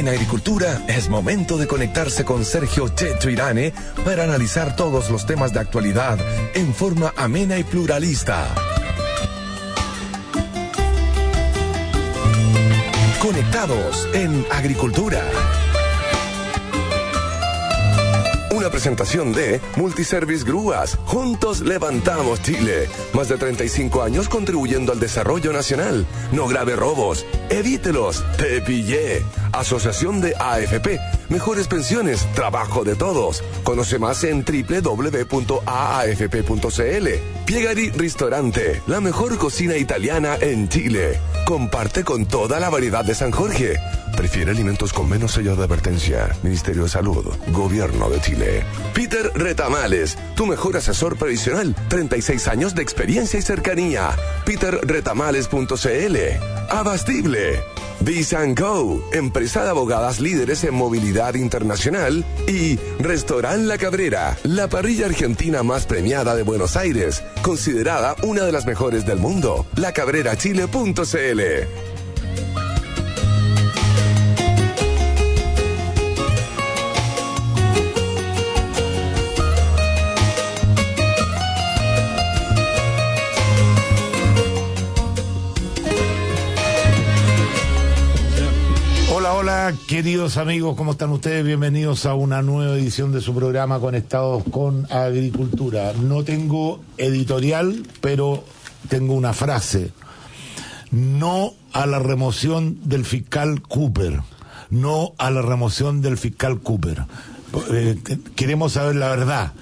Agricultura es momento de conectarse con Sergio Checho Irane para analizar todos los temas de actualidad en forma amena y pluralista. Conectados en Agricultura. Una presentación de Multiservice Grúas. Juntos levantamos Chile. Más de 35 años contribuyendo al desarrollo nacional. No grave robos. Evítelos. Te pillé. Asociación de AFP. Mejores pensiones. Trabajo de todos. Conoce más en www.aafp.cl. Piegari Ristorante. La mejor cocina italiana en Chile. Comparte con toda la variedad de San Jorge. Prefiere alimentos con menos sello de advertencia. Ministerio de Salud. Gobierno de Chile. Peter Retamales. Tu mejor asesor previsional. 36 años de experiencia y cercanía. peterretamales.cl. Abastible. Biz & Co, empresa de abogadas líderes en movilidad internacional, y Restaurant La Cabrera, la parrilla argentina más premiada de Buenos Aires, considerada una de las mejores del mundo. lacabrerachile.cl. Hola, queridos amigos, ¿cómo están ustedes? Bienvenidos a una nueva edición de su programa Conectados con Agricultura. No tengo editorial, pero tengo una frase. No a la remoción del fiscal Cooper. No a la remoción del fiscal Cooper. Queremos saber la verdad.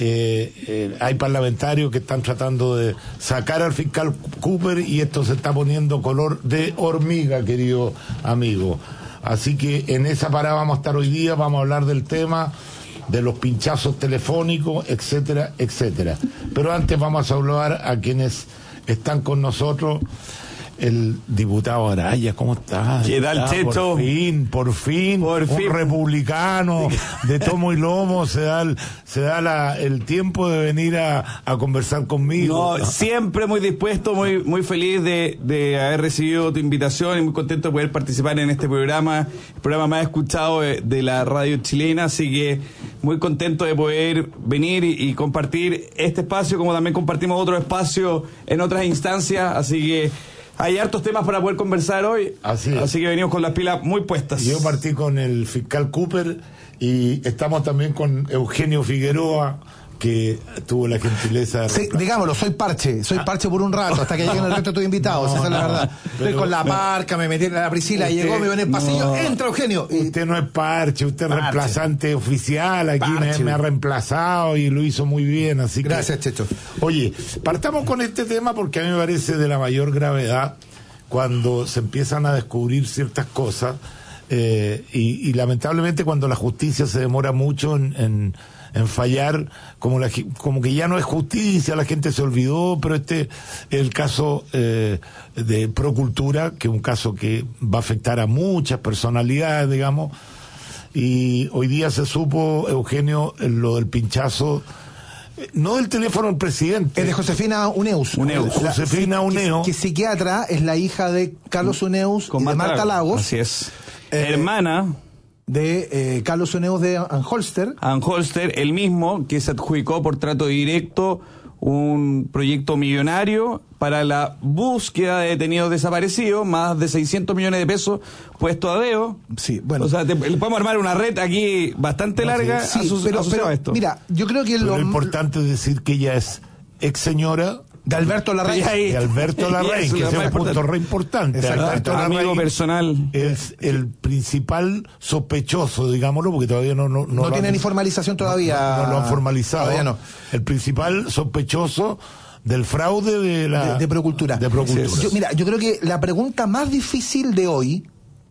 Hay parlamentarios que están tratando de sacar al fiscal Cooper y esto se está poniendo color de hormiga, querido amigo. Así que en esa parada vamos a estar hoy día, vamos a hablar del tema de los pinchazos telefónicos, etcétera, etcétera. Pero antes vamos a saludar a quienes están con nosotros. El diputado Araya, ¿cómo está? ¿Qué tal, Checho? Por fin, un republicano de tomo y lomo se da el tiempo de venir a conversar conmigo. No, siempre muy dispuesto, muy feliz de haber recibido tu invitación y muy contento de poder participar en este programa, el programa más escuchado de la radio chilena, así que muy contento de poder venir y compartir este espacio, como también compartimos otro espacio en otras instancias, así que hay hartos temas para poder conversar hoy, así que venimos con las pilas muy puestas. Yo partí con el fiscal Cooper y estamos también con Eugenio Figueroa, que tuvo la gentileza de... Sí, digámoslo, soy parche por un rato, hasta que lleguen el resto de tus invitados, esa es la verdad. Estoy con la parca, me metí en la Priscila, llegó, me ven en el pasillo, entra Eugenio. Usted no es parche, usted es reemplazante oficial, aquí me ha reemplazado y lo hizo muy bien, así que... Gracias, Checho. Oye, partamos con este tema porque a mí me parece de la mayor gravedad cuando se empiezan a descubrir ciertas cosas y lamentablemente cuando la justicia se demora mucho en fallar, como que ya no es justicia, la gente se olvidó, pero este es el caso de Procultura, que es un caso que va a afectar a muchas personalidades, digamos, y hoy día se supo, Eugenio, lo del pinchazo, no del teléfono del presidente. Es de Josefina Uneus. Josefina Uneus. Que psiquiatra, es la hija de Carlos Uneus y de Marta Lagos. Así es. Hermana de Carlos Uneus de Anholster. Anholster, el mismo que se adjudicó por trato directo un proyecto millonario para la búsqueda de detenidos desaparecidos, más de 600 millones de pesos puesto a dedo. Sí, bueno. O sea, podemos armar una red aquí bastante larga asociado a esto. Mira, yo creo que lo importante es decir que ella es ex señora de Alberto Larraín. De Alberto Larraín, que es un punto re importante. Alberto amigo personal. Es el principal sospechoso, digámoslo, porque todavía no tiene ni formalización todavía. No lo han formalizado. Todavía no. El principal sospechoso del fraude de Procultura. Yo creo que la pregunta más difícil de hoy,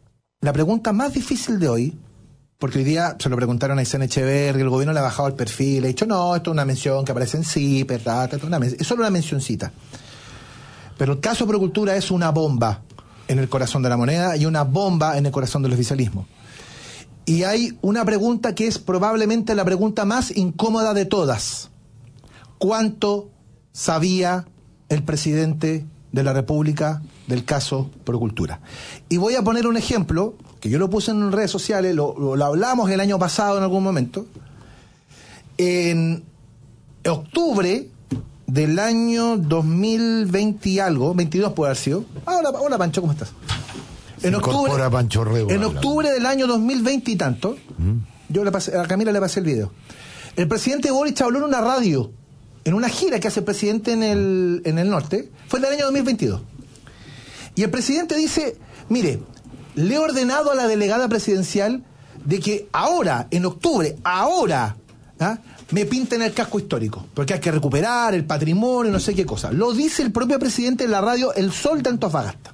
porque hoy día se lo preguntaron a Isen Echeverri, el gobierno le ha bajado el perfil, le ha dicho, no, esto es una mención que aparece en CIPER, es solo una mencioncita. Pero el caso Procultura es una bomba en el corazón de la moneda y una bomba en el corazón del oficialismo. Y hay una pregunta que es probablemente la pregunta más incómoda de todas. ¿Cuánto sabía el presidente de la República del caso Procultura. Y voy a poner un ejemplo, que yo lo puse en redes sociales, lo hablamos el año pasado en algún momento. En octubre del año 2020 y algo, 22 puede haber sido. Hola Pancho, ¿cómo estás? En octubre del año 2020 y tanto, yo a Camila le pasé el video. El presidente Boric habló en una radio, en una gira que hace el presidente en el norte, fue del año 2022. Y el presidente dice, mire, le he ordenado a la delegada presidencial de que ahora, en octubre, me pinten el casco histórico, porque hay que recuperar el patrimonio, no sé qué cosa. Lo dice el propio presidente en la radio El Sol de Antofagasta.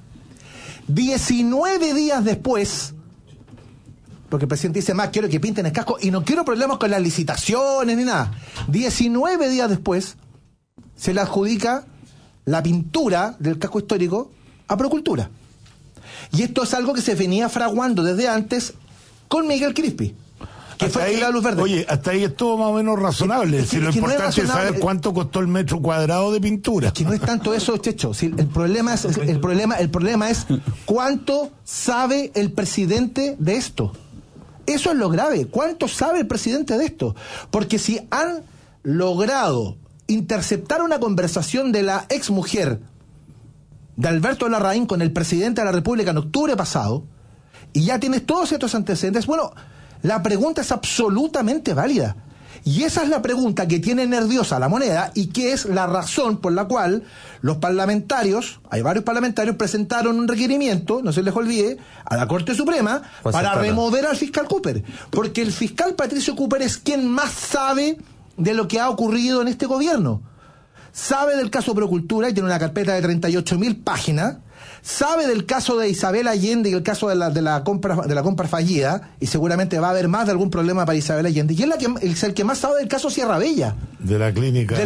19 días después, porque el presidente dice, más quiero que pinten el casco y no quiero problemas con las licitaciones ni nada. 19 días después se le adjudica la pintura del casco histórico a Procultura. Y esto es algo que se venía fraguando desde antes con Miguel Crispi, que fue ahí, la luz verde. Oye, hasta ahí es todo más o menos razonable. Si lo importante es saber cuánto costó el metro cuadrado de pintura. Es que no es tanto eso, Checho. Si el problema es cuánto sabe el presidente de esto. Eso es lo grave. ¿Cuánto sabe el presidente de esto? Porque si han logrado interceptar una conversación de la exmujer de Alberto Larraín con el presidente de la República en octubre pasado, y ya tienes todos estos antecedentes, bueno, la pregunta es absolutamente válida. Y esa es la pregunta que tiene nerviosa la moneda y que es la razón por la cual los parlamentarios, hay varios parlamentarios, presentaron un requerimiento, no se les olvide, a la Corte Suprema para remover al fiscal Cooper. Porque el fiscal Patricio Cooper es quien más sabe de lo que ha ocurrido en este gobierno. Sabe del caso Procultura y tiene una carpeta de 38.000 páginas. Sabe del caso de Isabel Allende y el caso de la compra fallida, y seguramente va a haber más de algún problema para Isabel Allende, y es el que más sabe del caso Sierra Bella, de la clínica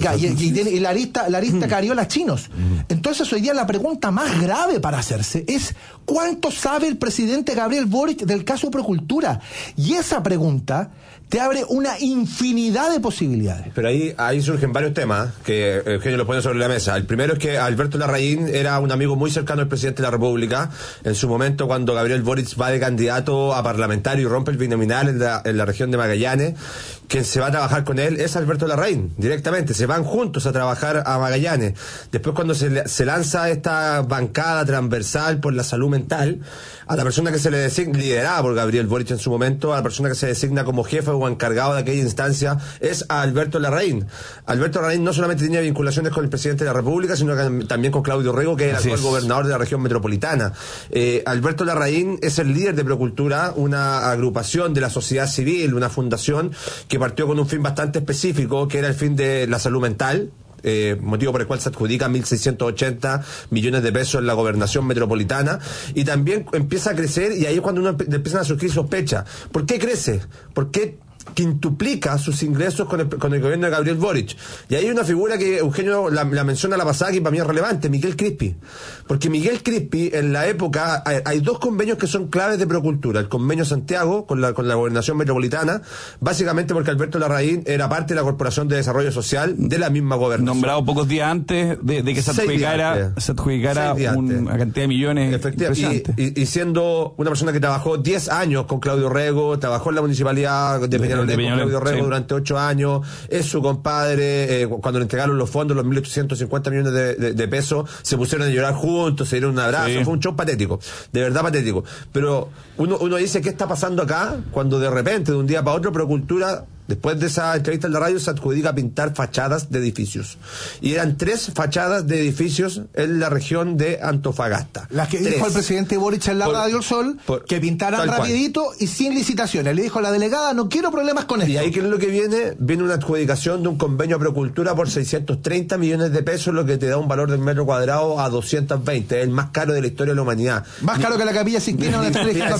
y la arista Cariola Chinos. Entonces hoy día la pregunta más grave para hacerse es ¿cuánto sabe el presidente Gabriel Boric del caso Procultura? Y esa pregunta te abre una infinidad de posibilidades. Pero ahí surgen varios temas que Eugenio los pone sobre la mesa. El primero es que Alberto Larraín era un amigo muy cercano al presidente de la República. En su momento, cuando Gabriel Boric va de candidato a parlamentario y rompe el binominal en la región de Magallanes, quien se va a trabajar con él es Alberto Larraín, directamente. Se van juntos a trabajar a Magallanes. Después, cuando se lanza esta bancada transversal por la salud mental, a la persona que se le designa, liderada por Gabriel Boric en su momento, a la persona que se designa como jefe o encargado de aquella instancia, es a Alberto Larraín. Alberto Larraín no solamente tenía vinculaciones con el presidente de la República, sino que también con Claudio Rego, que era el actual gobernador de la región metropolitana. Alberto Larraín es el líder de Procultura, una agrupación de la sociedad civil, una fundación que partió con un fin bastante específico, que era el fin de la salud mental, motivo por el cual se adjudica 1.680 millones de pesos en la gobernación metropolitana, y también empieza a crecer, y ahí es cuando uno empiezan a surgir sospechas. ¿Por qué crece? ¿Por qué quintuplica sus ingresos con el gobierno de Gabriel Boric? Y ahí hay una figura que Eugenio la menciona la pasada, que para mí es relevante, Miguel Crispi. Porque Miguel Crispi, en la época, hay dos convenios que son claves de Procultura. El convenio Santiago con la gobernación metropolitana, básicamente porque Alberto Larraín era parte de la Corporación de Desarrollo Social de la misma gobernación. Nombrado pocos días antes de que se adjudicara una cantidad de millones. Efectivamente. Y siendo una persona que trabajó 10 años con Claudio Rego, trabajó en la municipalidad de Peñalolén con Claudio Rego durante 8 años, es su compadre. Cuando le entregaron los fondos, los 1.850 millones de pesos, se pusieron a llorar juntos, se dieron un abrazo. Fue un show patético, de verdad patético. Pero uno dice, ¿qué está pasando acá? Cuando de repente, de un día para otro, Procultura, después de esa entrevista en la radio, se adjudica a pintar fachadas de edificios. Y eran 3 fachadas de edificios en la región de Antofagasta. Las que dijo el presidente Boric en la radio El Sol, que pintaran rapidito y sin licitaciones. Le dijo a la delegada, no quiero problemas con esto. Y ahí, ¿qué es lo que viene? Viene una adjudicación de un convenio a Procultura por 630 millones de pesos, lo que te da un valor del metro cuadrado a 220. Es el más caro de la historia de la humanidad. Más caro que la Capilla Sixtina donde está eligiendo al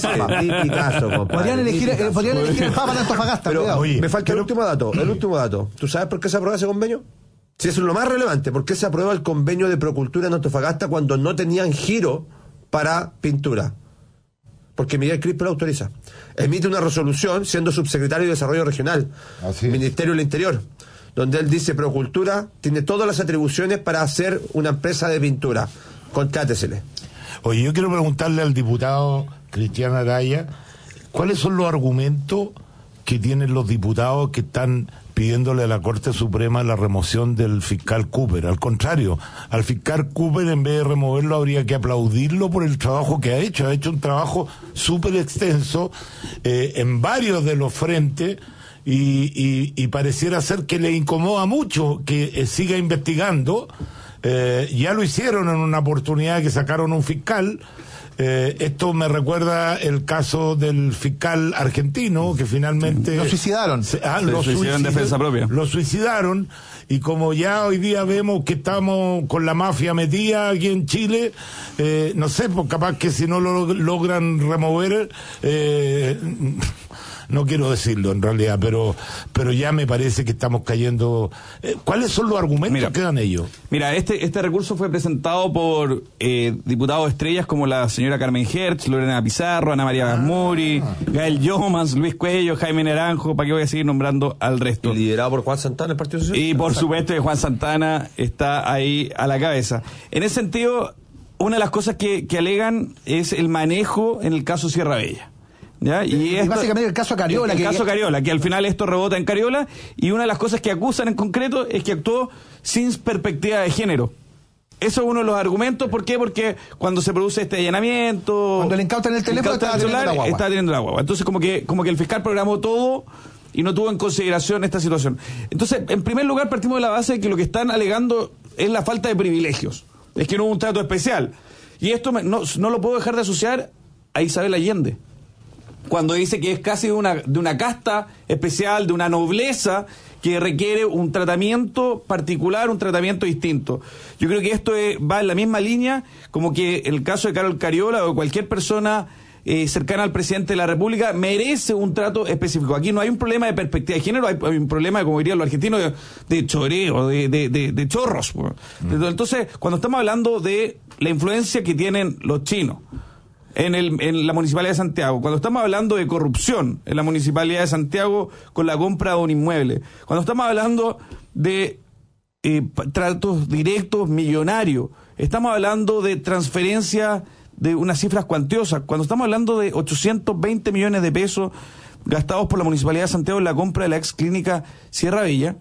Papa. Podrían elegir el Papa de Antofagasta. Pero me falta el último dato. ¿Tú sabes por qué se aprueba ese convenio? Si eso es lo más relevante, ¿por qué se aprueba el convenio de Procultura en Antofagasta cuando no tenían giro para pintura? Porque Miguel Crispi lo autoriza. Emite una resolución siendo subsecretario de Desarrollo Regional, Ministerio del Interior. donde él dice: Procultura tiene todas las atribuciones para hacer una empresa de pintura, contrátesele. Oye, yo quiero preguntarle al diputado Cristian Araya, ¿cuáles son los argumentos que tienen los diputados que están pidiéndole a la Corte Suprema la remoción del fiscal Cooper? Al contrario, al fiscal Cooper, en vez de removerlo, habría que aplaudirlo por el trabajo que ha hecho un trabajo súper extenso en varios de los frentes, y pareciera ser que le incomoda mucho que siga investigando. Ya lo hicieron en una oportunidad que sacaron un fiscal. Esto me recuerda el caso del fiscal argentino que finalmente lo suicidaron. Lo suicidaron en defensa propia. Lo suicidaron, y como ya hoy día vemos que estamos con la mafia metida aquí en Chile, no sé, pues capaz que si no lo logran remover, no quiero decirlo en realidad, pero ya me parece que estamos cayendo. ¿Cuáles son los argumentos que dan ellos? Mira, este recurso fue presentado por diputados estrellas como la señora Carmen Hertz, Lorena Pizarro, Ana María Basmuri, Gael Yomans, Luis Cuello, Jaime Naranjo, ¿para qué voy a seguir nombrando al resto? Y liderado por Juan Santana, el Partido Socialista. Y por supuesto que Juan Santana está ahí a la cabeza. En ese sentido, una de las cosas que alegan es el manejo en el caso Sierra Bella. ¿Ya? Y es básicamente el caso Cariola. Caso Cariola, que al final esto rebota en Cariola, y una de las cosas que acusan en concreto es que actuó sin perspectiva de género. Eso es uno de los argumentos. ¿Por qué? Porque cuando se produce este allanamiento, cuando le incautan el teléfono, estaba teniendo la guagua. Entonces como que el fiscal programó todo y no tuvo en consideración esta situación. Entonces, en primer lugar, partimos de la base de que lo que están alegando es la falta de privilegios, es que no hubo un trato especial. Y esto no lo puedo dejar de asociar a Isabel Allende, cuando dice que es casi de una casta especial, de una nobleza que requiere un tratamiento particular, un tratamiento distinto. Yo creo que esto va en la misma línea como que el caso de Carol Cariola o cualquier persona cercana al presidente de la República merece un trato específico. Aquí no hay un problema de perspectiva de género, hay un problema, como dirían los argentinos, de choreo, de chorros. Entonces, cuando estamos hablando de la influencia que tienen los chinos en la Municipalidad de Santiago, cuando estamos hablando de corrupción en la Municipalidad de Santiago con la compra de un inmueble, cuando estamos hablando de tratos directos millonarios, estamos hablando de transferencias de unas cifras cuantiosas, cuando estamos hablando de 820 millones de pesos gastados por la Municipalidad de Santiago en la compra de la ex clínica Sierra Bella,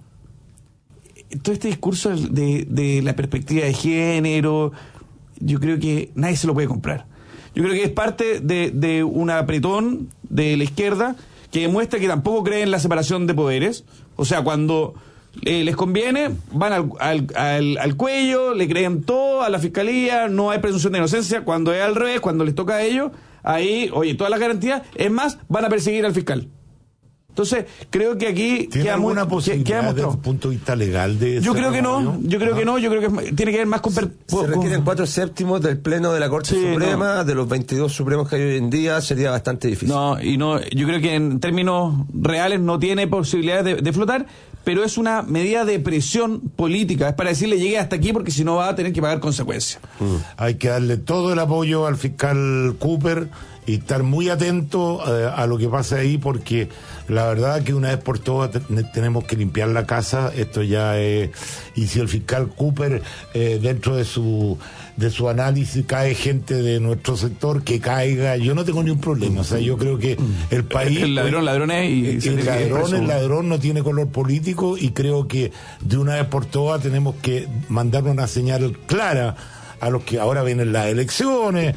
todo este discurso de la perspectiva de género, yo creo que nadie se lo puede comprar. Yo creo que es parte de un apretón de la izquierda que demuestra que tampoco cree en la separación de poderes. O sea, cuando les conviene, van al cuello, le creen todo a la fiscalía, no hay presunción de inocencia. Cuando es al revés, cuando les toca a ellos, ahí, oye, todas las garantías, es más, van a perseguir al fiscal. Entonces, creo que aquí ¿tiene alguna posibilidad desde el punto de vista legal de yo creo que no, yo creo que tiene que ver más con... Se requieren 4/7 del Pleno de la Corte Suprema, de los 22 supremos que hay hoy en día, sería bastante difícil. Yo creo que en términos reales no tiene posibilidades de flotar, pero es una medida de presión política, es para decirle llegue hasta aquí porque si no va a tener que pagar consecuencias. Hay que darle todo el apoyo al fiscal Cooper y estar muy atento a lo que pasa ahí, porque la verdad que una vez por todas tenemos que limpiar la casa. Esto ya es, y si el fiscal Cooper dentro de su análisis cae gente de nuestro sector, que caiga, yo no tengo ni un problema. O sea, yo creo que el país, el ladrón es, y el ladrón no tiene color político, y creo que de una vez por todas tenemos que mandar una señal clara a los que ahora vienen las elecciones,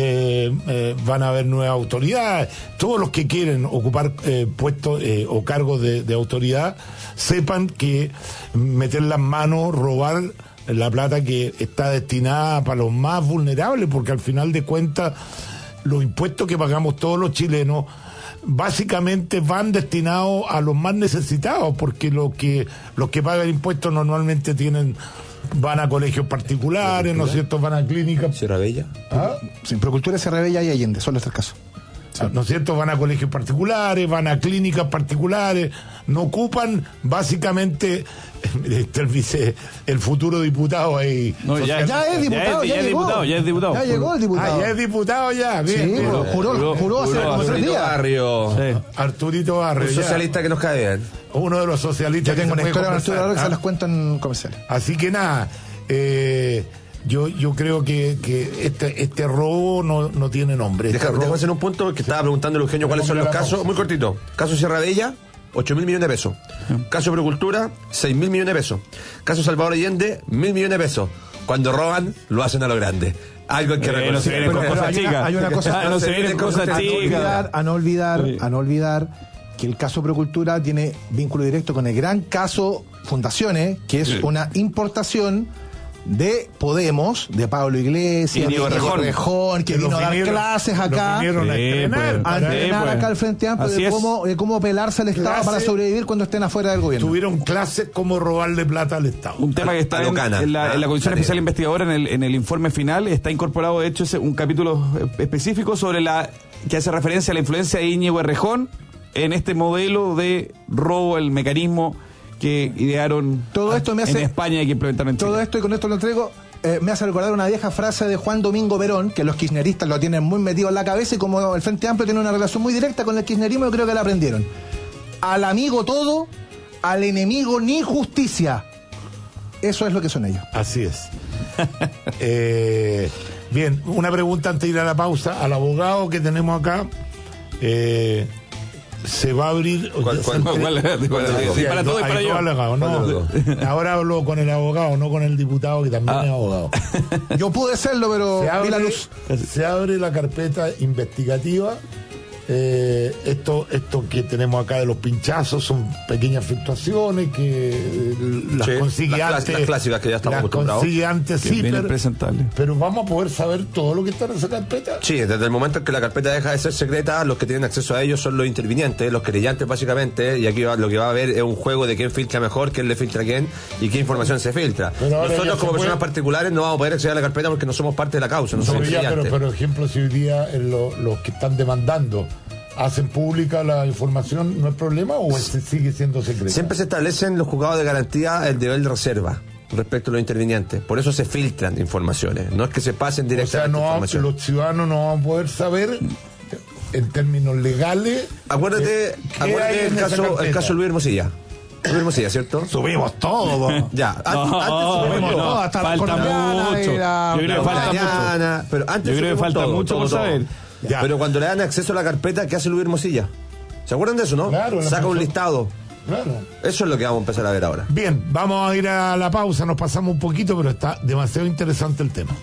van a haber nuevas autoridades, todos los que quieren ocupar puestos o cargos de autoridad, sepan que meter las manos, robar la plata que está destinada para los más vulnerables, porque al final de cuentas los impuestos que pagamos todos los chilenos básicamente van destinados a los más necesitados, porque los que pagan impuestos normalmente van a colegios particulares, ¿no es cierto? Van a clínicas. Sierra Bella. Sí, Procultura, Sierra Bella y Allende, son los tres casos. ¿no es cierto? Van a colegios particulares, van a clínicas particulares, no ocupan básicamente el futuro diputado ahí. No, ya es diputado, ya es diputado. Ya llegó el diputado. Ya es diputado ya. Bien, Sí, bien. juró hace como 3 Arturito días. Barrio. Sí. Arturito Barrio. Un ya. socialista que nos cae bien. Uno de los socialistas. Yo tengo que una se puede historia con Arturo conversar, Barrio que ¿ah? se las cuento en comerciales. Así que nada, yo creo que este robo no tiene nombre. Este Déjame robo- hacer un punto que estaba preguntando Eugenio cuáles son los casos. Muy cortito. Caso Sierra Bella, 8.000 millones de pesos. Caso Procultura, 6.000 millones de pesos. Caso Salvador Allende, 1.000 millones de pesos. Cuando roban, lo hacen a lo grande. Algo hay que No se reconocer. vienen con cosas chicas. hay una cosa- No se vienen con cosas chicas. A no olvidar que el caso Procultura tiene vínculo directo con el gran caso Fundaciones, que es una importación de Podemos, de Pablo Iglesias, Íñigo de Íñigo Errejón. Rejón, que lo vino a dar vinieron- clases lo acá. vinieron a Sí, estrenar, pues. A para- entrenar pues. acá al Frente Amplio Así es. de cómo pelarse al Estado Clase- para sobrevivir cuando estén afuera del gobierno. tuvieron clases como robarle plata al Estado. Un tema que está A lo en Cana. la Comisión Cana. Especial Investigadora en el informe final. Está incorporado, de hecho, un capítulo específico sobre que hace referencia a la influencia de Íñigo Errejón en este modelo de robo, el mecanismo que idearon Todo esto me hace- en España y que implementaron en Chile. Todo esto, y con esto lo entrego, me hace recordar una vieja frase de Juan Domingo Perón, que los kirchneristas lo tienen muy metido en la cabeza, y como el Frente Amplio tiene una relación muy directa con el kirchnerismo, yo creo que la aprendieron. Al amigo todo, al enemigo ni justicia. Eso es lo que son ellos. Así es. Bien, una pregunta antes de ir a la pausa. Al abogado que tenemos acá, se va a abrir... ¿Cuál? Sí, para todo y para Hay yo. dos abogados, no. Ahora hablo con el abogado, no con el diputado, que también es abogado. Yo pude serlo, pero vi la luz. Se abre la carpeta investigativa. Esto que tenemos acá de los pinchazos son pequeñas fluctuaciones que las Sí, consigue las antes. clásicas que ya estamos las acostumbrados. consigue antes Que es bien CIPER, impresentable. pero vamos a poder saber todo lo que está en esa carpeta. Sí, desde el momento en que la carpeta deja de ser secreta, los que tienen acceso a ellos son los intervinientes, los querellantes básicamente, y aquí lo que va a haber es un juego de quién filtra mejor, quién le filtra a quién y qué información se filtra. Pero ahora ya Nosotros se como puede- personas particulares no vamos a poder acceder a la carpeta porque no somos parte de la causa, no somos Pero ya, querellantes. pero ejemplo, si hoy día los que están demandando hacen pública la información, ¿no es problema o sigue siendo secreta? Siempre se establecen los juzgados de garantía el deber de reserva respecto a los intervinientes. Por eso se filtran informaciones. No es que se pasen O sea, directamente información. los ciudadanos no van a poder saber en términos legales. Acuérdate ¿qué hay el en esa caso carpeta? Luis Hermosilla. Luis Hermosilla, ¿cierto? Subimos todo. Ya, No, subimos no, todo. hasta la falta colombiana mucho. y la- Yo creo que falta mucho. Mañana, pero antes Yo creo que subimos falta todo, mucho todo, por todo. saber. Ya. Pero cuando le dan acceso a la carpeta, ¿qué hace Luis Hermosilla? ¿Se acuerdan de eso, no? Claro, la Saca un persona- listado. Claro. Eso es lo que vamos a empezar a ver ahora. Bien, vamos a ir a la pausa, nos pasamos un poquito, pero está demasiado interesante el tema.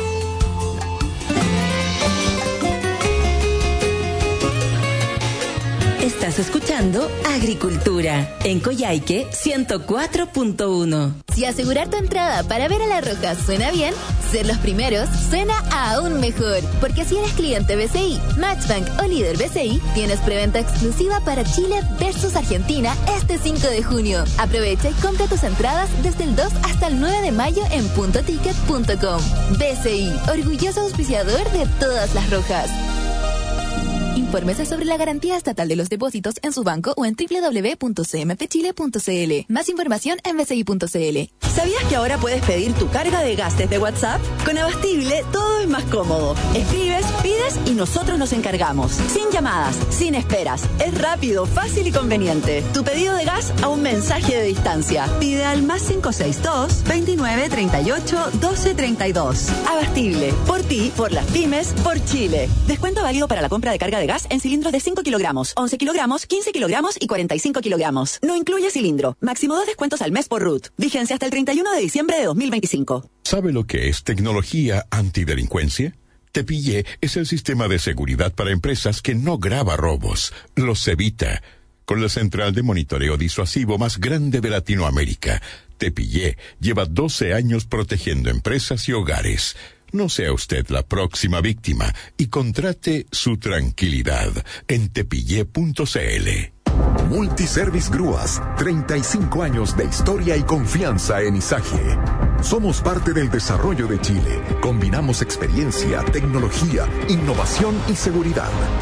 Estás escuchando Agricultura en Coyhaique 104.1. Si asegurar tu entrada para ver a La Roja suena bien, ser los primeros suena aún mejor. Porque si eres cliente BCI, Matchbank o líder BCI, tienes preventa exclusiva para Chile versus Argentina este 5 de junio. Aprovecha y compra tus entradas desde el 2 hasta el 9 de mayo en puntoticket.com. BCI, orgulloso auspiciador de todas las rojas. Infórmese sobre la garantía estatal de los depósitos en su banco o en www.cmfchile.cl. Más información en bci.cl. ¿Sabías que ahora puedes pedir tu carga de gas desde WhatsApp? Con Abastible todo es más cómodo. Escribes, pides y nosotros nos encargamos. Sin llamadas, sin esperas. Es rápido, fácil y conveniente. Tu pedido de gas a un mensaje de distancia. Pide al más 562 29 38 12 32. Abastible. Por ti, por las pymes, por Chile. Descuento válido para la compra de carga de gas en cilindros de 5 kilogramos, 11 kilogramos, 15 kilogramos y 45 kilogramos. No incluye cilindro. Máximo 2 descuentos al mes por RUT. Vigencia hasta el 31 de diciembre de 2025. ¿Sabe lo que es tecnología antidelincuencia? Te Pillé es el sistema de seguridad para empresas que no graba robos, los evita. Con la central de monitoreo disuasivo más grande de Latinoamérica, Te Pillé lleva 12 años protegiendo empresas y hogares. No sea usted la próxima víctima y contrate su tranquilidad en tepillé.cl. Multiservice Grúas, 35 años de historia y confianza en Izaje. Somos parte del desarrollo de Chile. Combinamos experiencia, tecnología, innovación y seguridad.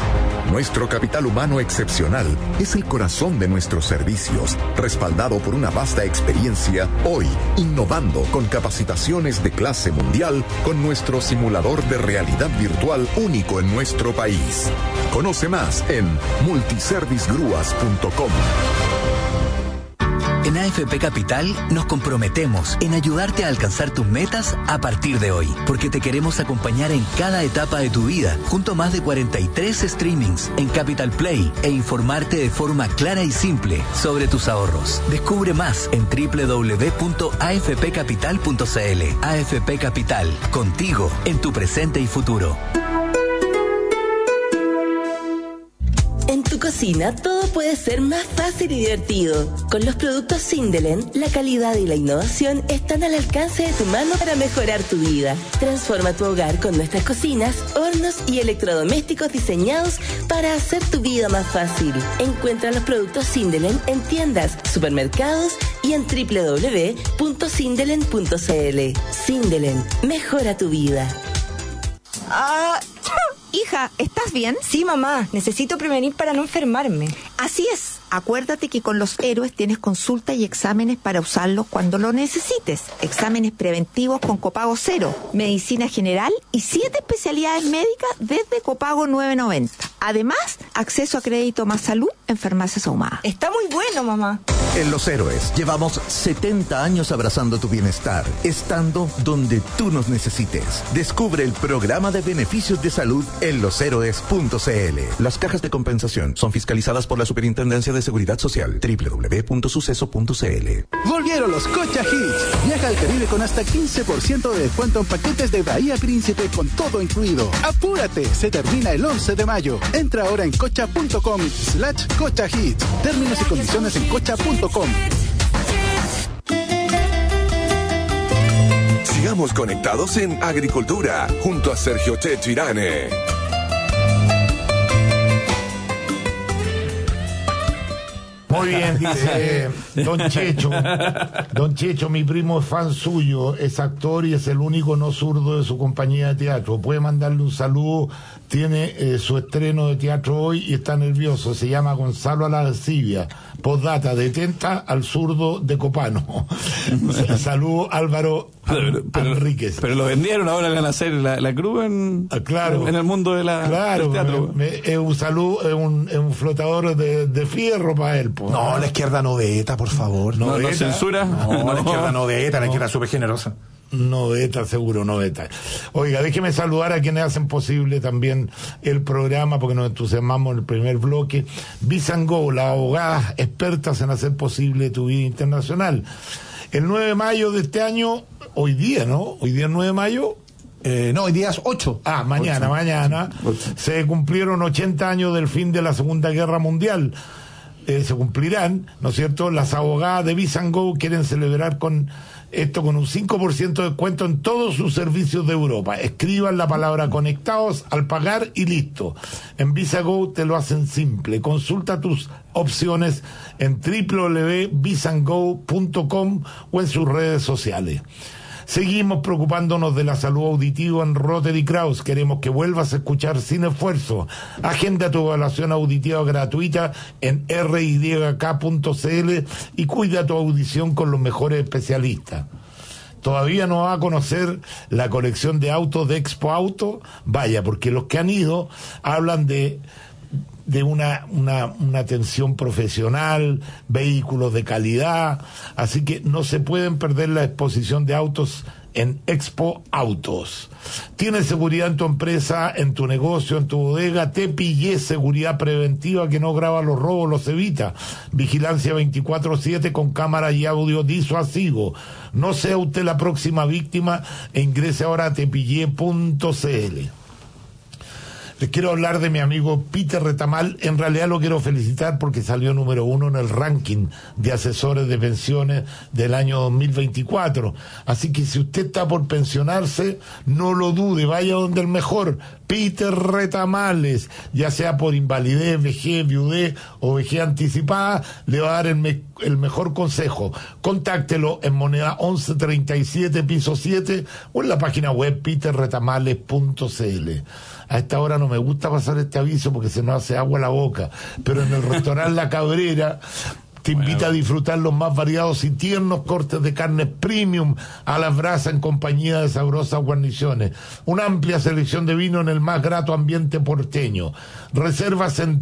Nuestro capital humano excepcional es el corazón de nuestros servicios, respaldado por una vasta experiencia, hoy innovando con capacitaciones de clase mundial con nuestro simulador de realidad virtual único en nuestro país. Conoce más en multiservicegrúas.com. En AFP Capital nos comprometemos en ayudarte a alcanzar tus metas a partir de hoy, porque te queremos acompañar en cada etapa de tu vida, junto a más de 43 streamings en Capital Play e informarte de forma clara y simple sobre tus ahorros. Descubre más en www.afpcapital.cl. AFP Capital, contigo en tu presente y futuro. En tu cocina todo puede ser más fácil y divertido. Con los productos Sindelen, la calidad y la innovación están al alcance de tu mano para mejorar tu vida. Transforma tu hogar con nuestras cocinas, hornos y electrodomésticos diseñados para hacer tu vida más fácil. Encuentra los productos Sindelen en tiendas, supermercados y en www.sindelen.cl. Sindelen, mejora tu vida. Hija, ¿estás bien? Sí, mamá. Necesito prevenir para no enfermarme. Así es. Acuérdate que con los héroes tienes consulta y exámenes para usarlos cuando lo necesites. Exámenes preventivos con copago cero, medicina general y 7 especialidades médicas desde copago 9.90. Además, acceso a crédito más salud en farmacias ahumadas. Está muy bueno, mamá. En Los Héroes llevamos 70 años abrazando tu bienestar, estando donde tú nos necesites. Descubre el programa de beneficios de salud en loshéroes.cl. Las cajas de compensación son fiscalizadas por la Superintendencia de Seguridad Social. www.suceso.cl. Volvieron los Cocha Hits. Viaja al Caribe con hasta 15% de descuento en paquetes de Bahía Príncipe con todo incluido. ¡Apúrate! Se termina el 11 de mayo. Entra ahora en cocha.com/Cocha Hits. Términos y condiciones en cocha.com. Sigamos conectados en Agricultura, junto a Sergio Checho Irane. Muy bien, dice Don Checho, mi primo es fan suyo, es actor y es el único no zurdo de su compañía de teatro. Puede mandarle un saludo, tiene su estreno de teatro hoy y está nervioso. Se llama Gonzalo Alarcibia. Postdata, detenta al zurdo de Copano. Saludo Álvaro Enríquez. Pero lo vendieron, ahora van a hacer la cruz en el mundo de del teatro. Es un saludo, es un flotador de fierro para él. Po. No, la izquierda no veta, por favor. No censura. No, la izquierda no veta, la izquierda es súper generosa. No veta, seguro, no veta. Oiga, déjeme saludar a quienes hacen posible también el programa, porque nos entusiasmamos en el primer bloque. Visa Go, las abogadas expertas en hacer posible tu vida internacional. El 9 de mayo de este año, hoy día, ¿no? Hoy día es 9 de mayo. No, hoy día es 8. Mañana. Se cumplieron 80 años del fin de la Segunda Guerra Mundial. Se cumplirán, ¿no es cierto? Las abogadas de Visa Go quieren celebrar con un 5% de descuento en todos sus servicios de Europa. Escriban la palabra conectados al pagar y listo. En Visa Go te lo hacen simple. Consulta tus opciones en www.visango.com o en sus redes sociales. Seguimos preocupándonos de la salud auditiva en Rotary Kraus. Queremos que vuelvas a escuchar sin esfuerzo. Agenda tu evaluación auditiva gratuita en ryk.cl y cuida tu audición con los mejores especialistas. ¿Todavía no va a conocer la colección de autos de Expo Auto? Vaya, porque los que han ido hablan de una atención profesional, vehículos de calidad, así que no se pueden perder la exposición de autos en Expo Autos. Tienes seguridad en tu empresa, en tu negocio, en tu bodega. TPY, seguridad preventiva que no graba los robos, los evita. Vigilancia 24/7 con cámara y audio disuasivo. No sea usted la próxima víctima e ingrese ahora a tepille.cl. Les quiero hablar de mi amigo Peter Retamal. En realidad lo quiero felicitar porque salió número 1 en el ranking de asesores de pensiones del año 2024. Así que si usted está por pensionarse, no lo dude, vaya donde el mejor, Peter Retamales, ya sea por invalidez, vejez, viudez o vejez anticipada, le va a dar el mejor consejo. Contáctelo en Moneda 1137, piso 7, o en la página web peterretamales.cl. A esta hora nos me gusta pasar este aviso porque se nos hace agua la boca, pero en el restaurante La Cabrera te invita a disfrutar los más variados y tiernos cortes de carnes premium a las brasas en compañía de sabrosas guarniciones. Una amplia selección de vino en el más grato ambiente porteño. Reservas en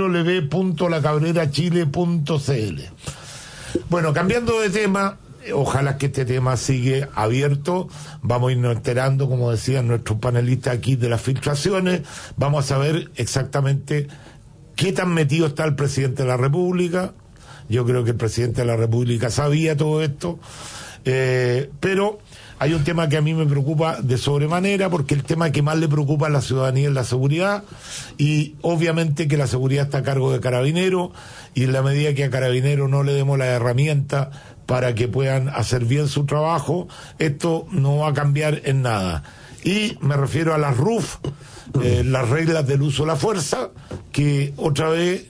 www.lacabrerachile.cl. Bueno, cambiando de tema, ojalá que este tema siga abierto. Vamos a irnos enterando, como decían nuestros panelistas aquí, de las filtraciones. Vamos a saber exactamente qué tan metido está el presidente de la República. Yo creo que el presidente de la República sabía todo esto, pero hay un tema que a mí me preocupa de sobremanera, porque el tema que más le preocupa a la ciudadanía es la seguridad, y obviamente que la seguridad está a cargo de Carabineros, y en la medida que a Carabineros no le demos la herramienta para que puedan hacer bien su trabajo, esto no va a cambiar en nada. Y me refiero a las RUF, las reglas del uso de la fuerza, que otra vez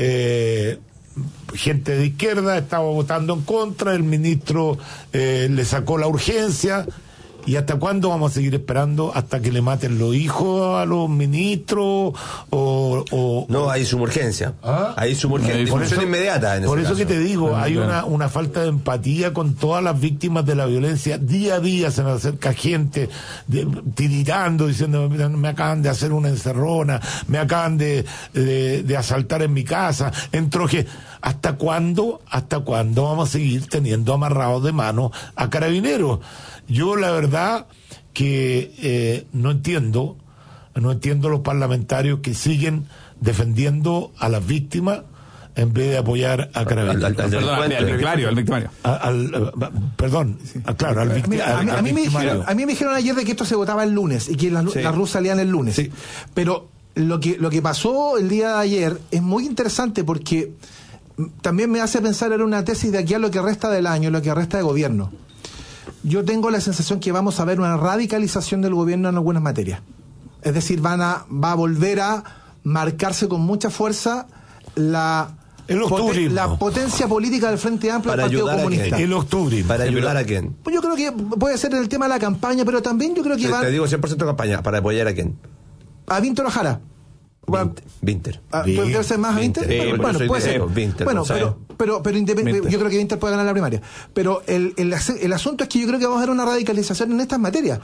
gente de izquierda estaba votando en contra, el ministro le sacó la urgencia. ¿Y hasta cuándo vamos a seguir esperando? ¿Hasta que le maten los hijos a los ministros? No, hay sumurgencia. Hay sumurgencia. Discusión inmediata. Por eso que te digo, hay una falta de empatía con todas las víctimas de la violencia. Día a día se nos acerca gente tiritando, diciendo: me acaban de hacer una encerrona, me acaban de asaltar en mi casa. ¿Hasta cuándo vamos a seguir teniendo amarrados de mano a Carabineros? Yo la verdad que no entiendo los parlamentarios que siguen defendiendo a las víctimas en vez de apoyar a Carabineros. Al victimario. A mí me dijeron ayer de que esto se votaba el lunes y que las RUF salían el lunes. Sí. Pero lo que pasó el día de ayer es muy interesante, porque también me hace pensar en una tesis de aquí a lo que resta del año, lo que resta de gobierno. Yo tengo la sensación que vamos a ver una radicalización del gobierno en algunas materias. Es decir, va a volver a marcarse con mucha fuerza la potencia política del Frente Amplio del Partido Comunista. El octubre. ¿Para ayudar a quién? Pues yo creo que puede ser el tema de la campaña, pero también yo creo que Te digo 100% campaña. ¿Para apoyar a quién? A Víctor Ojara. Vinter. ¿Puede ser más a Vinter? Bueno, puede ser. Vinter, bueno, pero independiente, yo creo que Vinter puede ganar la primaria. Pero el asunto es que yo creo que vamos a ver una radicalización en estas materias.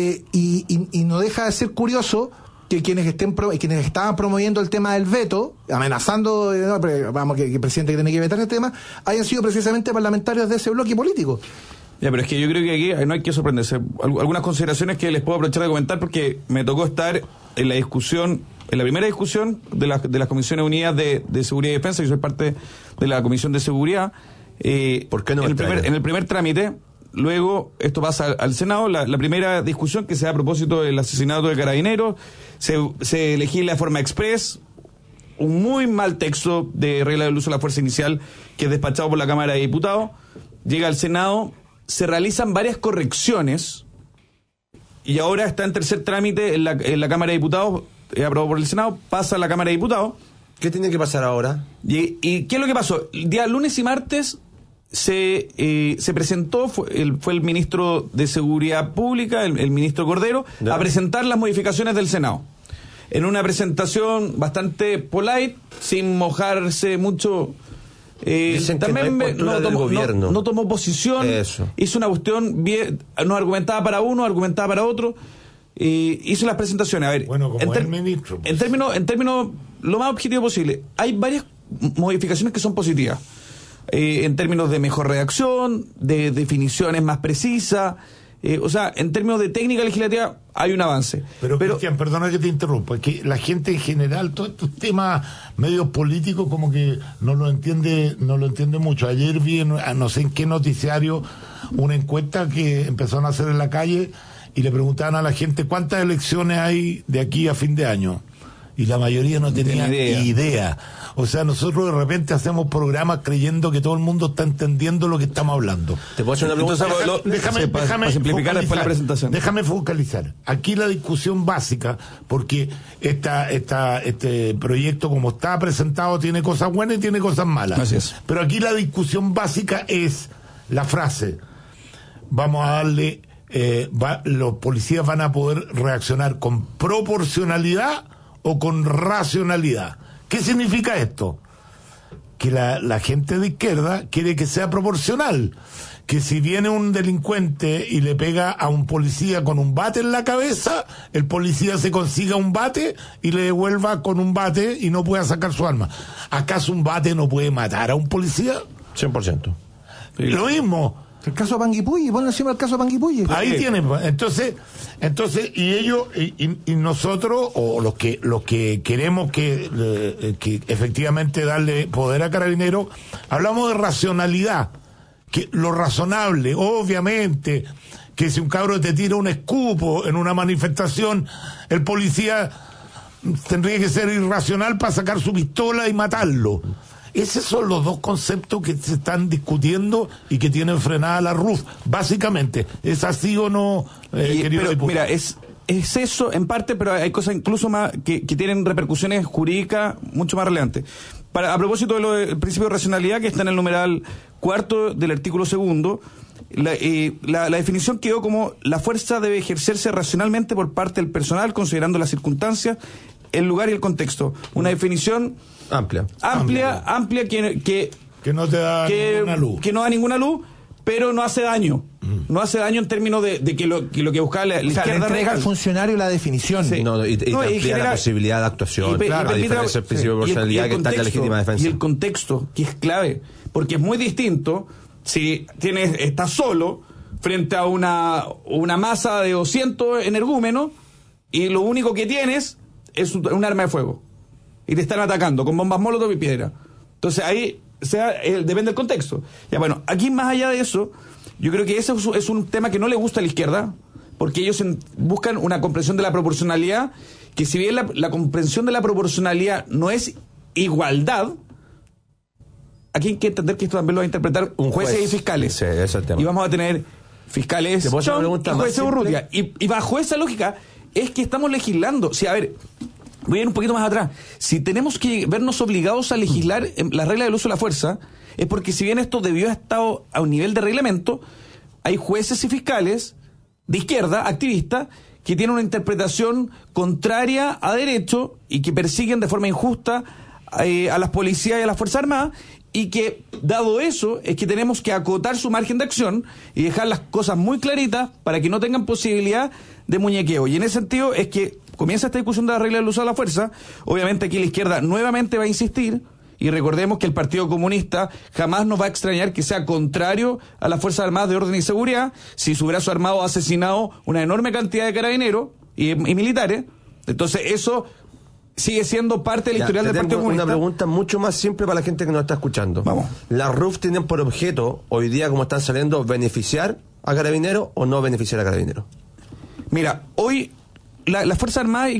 Y no deja de ser curioso que quienes estaban promoviendo el tema del veto, amenazando, que el presidente que tiene que vetar el tema, hayan sido precisamente parlamentarios de ese bloque político. Ya, pero es que yo creo que aquí no hay que sorprenderse. Algunas consideraciones que les puedo aprovechar de comentar, porque me tocó estar en la discusión, en la primera discusión de las Comisiones Unidas de Seguridad y Defensa. Yo soy parte de la Comisión de Seguridad. ¿Por qué no en el primer trámite? Luego esto pasa al Senado, la primera discusión que se da a propósito del asesinato de Carabineros, se legisla de forma express, un muy mal texto de regla del uso de la fuerza inicial que es despachado por la Cámara de Diputados, llega al Senado, se realizan varias correcciones y ahora está en tercer trámite en la Cámara de Diputados, aprobado por el Senado, pasa a la Cámara de Diputados. ¿Qué tiene que pasar ahora? ¿Y qué es lo que pasó? El día lunes y martes se presentó, fue el ministro de Seguridad Pública, el ministro Cordero, a presentar las modificaciones del Senado. En una presentación bastante polite, sin mojarse mucho. También no tomó posición. Eso. Hizo una cuestión bien, no argumentaba para uno, argumentaba para otro. Hizo las presentaciones. A ver, bueno, como el ministro, pues. En términos lo más objetivo posible, hay varias modificaciones que son positivas. En términos de mejor redacción, de definiciones más precisas, o sea, en términos de técnica legislativa hay un avance. Pero Cristian, perdona que te interrumpa, es que la gente en general, todos estos temas medios políticos como que no lo entiende mucho. Ayer vi no sé en qué noticiario una encuesta que empezaron a hacer en la calle y le preguntaban a la gente cuántas elecciones hay de aquí a fin de año. Y la mayoría no tenía idea. O sea, nosotros de repente hacemos programas creyendo que todo el mundo está entendiendo lo que estamos hablando. ¿Te puedo hacer una pregunta? Déjame simplificar después la presentación. Déjame focalizar. Aquí la discusión básica, porque este proyecto como está presentado tiene cosas buenas y tiene cosas malas. Así es. Pero aquí la discusión básica es la frase: vamos a darle, los policías van a poder reaccionar con proporcionalidad o con racionalidad. ¿Qué significa esto? Que la gente de izquierda quiere que sea proporcional, que si viene un delincuente y le pega a un policía con un bate en la cabeza, el policía se consiga un bate y le devuelva con un bate y no pueda sacar su arma. ¿Acaso un bate no puede matar a un policía? 100%. Lo mismo. El caso Panguipulli, ponle encima el caso Panguipulli. Ahí tienen, entonces, y ellos, y nosotros, o los que queremos que efectivamente darle poder a Carabineros, hablamos de racionalidad, que lo razonable, obviamente, que si un cabro te tira un escupo en una manifestación, el policía tendría que ser irracional para sacar su pistola y matarlo. Esos son los dos conceptos que se están discutiendo y que tienen frenada la RUF. Básicamente, ¿es así o no, querido diputado? Mira, es eso en parte, pero hay cosas incluso más que tienen repercusiones jurídicas mucho más relevantes. A propósito del principio de racionalidad que está en el numeral 4 del artículo 2, la definición quedó como: la fuerza debe ejercerse racionalmente por parte del personal, considerando las circunstancias, el lugar y el contexto. Una definición amplia que no te da ninguna luz. Que no da ninguna luz, pero no hace daño. No hace daño en términos de que lo que buscaba la izquierda. Le entrega al funcionario la definición. Sí. Y te amplía la posibilidad de actuación. Claro, a diferencia del principio de proporcionalidad que está en la legítima defensa. Y el contexto, que es clave, porque es muy distinto si estás solo frente a una masa de 200 energúmenos y lo único que tienes es un arma de fuego y te están atacando con bombas molotov y piedra. Entonces ahí depende del contexto. Ya, bueno, aquí más allá de eso, yo creo que ese es un tema que no le gusta a la izquierda, porque ellos buscan una comprensión de la proporcionalidad, que si bien la comprensión de la proporcionalidad no es igualdad, aquí hay que entender que esto también lo va a interpretar jueces y fiscales. Sí, ese es el tema. Y vamos a tener fiscales y jueces Urrutia. Y bajo esa lógica es que estamos legislando. Sí, a ver, voy a ir un poquito más atrás. Si tenemos que vernos obligados a legislar en la regla del uso de la fuerza, es porque si bien esto debió haber estado a un nivel de reglamento, hay jueces y fiscales de izquierda, activistas, que tienen una interpretación contraria a derecho y que persiguen de forma injusta a las policías y a las Fuerzas Armadas, y que, dado eso, es que tenemos que acotar su margen de acción y dejar las cosas muy claritas para que no tengan posibilidad de muñequeo. Y en ese sentido es que comienza esta discusión de la regla del uso de la fuerza. Obviamente aquí la izquierda nuevamente va a insistir, y recordemos que el Partido Comunista jamás nos va a extrañar que sea contrario a las Fuerzas Armadas de Orden y Seguridad si su brazo armado ha asesinado una enorme cantidad de carabineros y militares. Entonces eso sigue siendo parte del historial del Partido Comunista. Una pregunta mucho más simple para la gente que nos está escuchando. Vamos. ¿Las RUF tienen por objeto, hoy día como están saliendo, beneficiar a Carabineros o no beneficiar a Carabineros? Mira, hoy las Fuerzas Armadas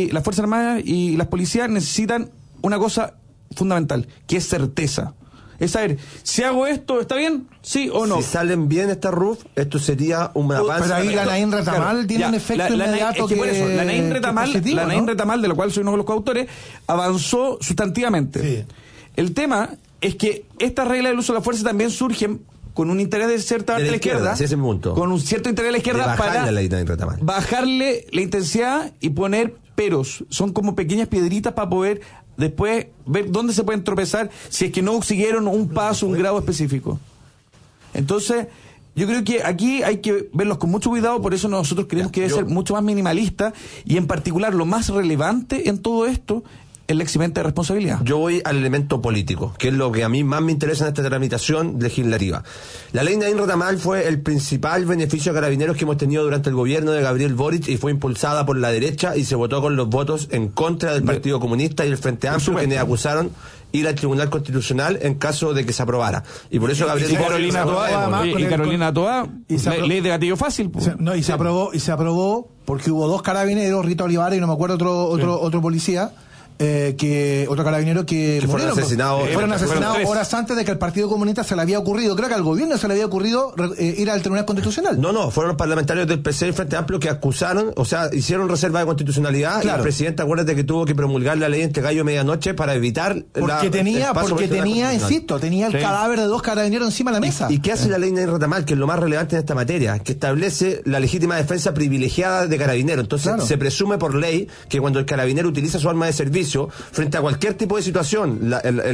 y las policías necesitan una cosa fundamental, que es certeza. Es saber, si hago esto, ¿está bien? ¿Sí o no? Si salen bien estas RUF, esto sería un avance. Pero ahí la Naín Retamal tiene un efecto inmediato que por eso, la Naín Retamal, de la cual soy uno de los coautores, avanzó sustantivamente. Sí. El tema es que estas reglas del uso de la fuerza también surgen con un interés de cierta parte de la izquierda, sí, ese punto. Con un cierto interés de la izquierda para bajarle la intensidad y poner peros. Son como pequeñas piedritas para poder después ver dónde se pueden tropezar si es que no siguieron un paso, un grado específico. Entonces, yo creo que aquí hay que verlos con mucho cuidado, por eso nosotros creemos que debe ser mucho más minimalista, y en particular lo más relevante en todo esto es la eximente de responsabilidad. Yo voy al elemento político, que es lo que a mí más me interesa en esta tramitación legislativa. La ley Naín Retamal fue el principal beneficio a Carabineros que hemos tenido durante el gobierno de Gabriel Boric, y fue impulsada por la derecha y se votó con los votos en contra del Partido Comunista y el Frente Amplio, quienes acusaron ir al Tribunal Constitucional en caso de que se aprobara. Y por eso Gabriel Carolina Toá, ley de gatillo fácil. Y se aprobó porque hubo dos carabineros, Rita Olivares y no me acuerdo otro policía, otro carabinero que fueron asesinados. Fueron asesinados horas antes de que el Partido Comunista se le había ocurrido, creo que al gobierno se le había ocurrido ir al Tribunal Constitucional. No, fueron los parlamentarios del PC y Frente Amplio que acusaron, o sea, hicieron reserva de constitucionalidad, y el presidente, acuérdate que tuvo que promulgar la ley entre gallo y medianoche para evitar porque tenía, insisto, tenía el cadáver de 2 carabineros encima de la mesa. ¿Y qué hace la ley Nair Retamal, que es lo más relevante en esta materia? Que establece la legítima defensa privilegiada de carabinero. Entonces se presume por ley que cuando el carabinero utiliza su arma de servicio frente a cualquier tipo de situación,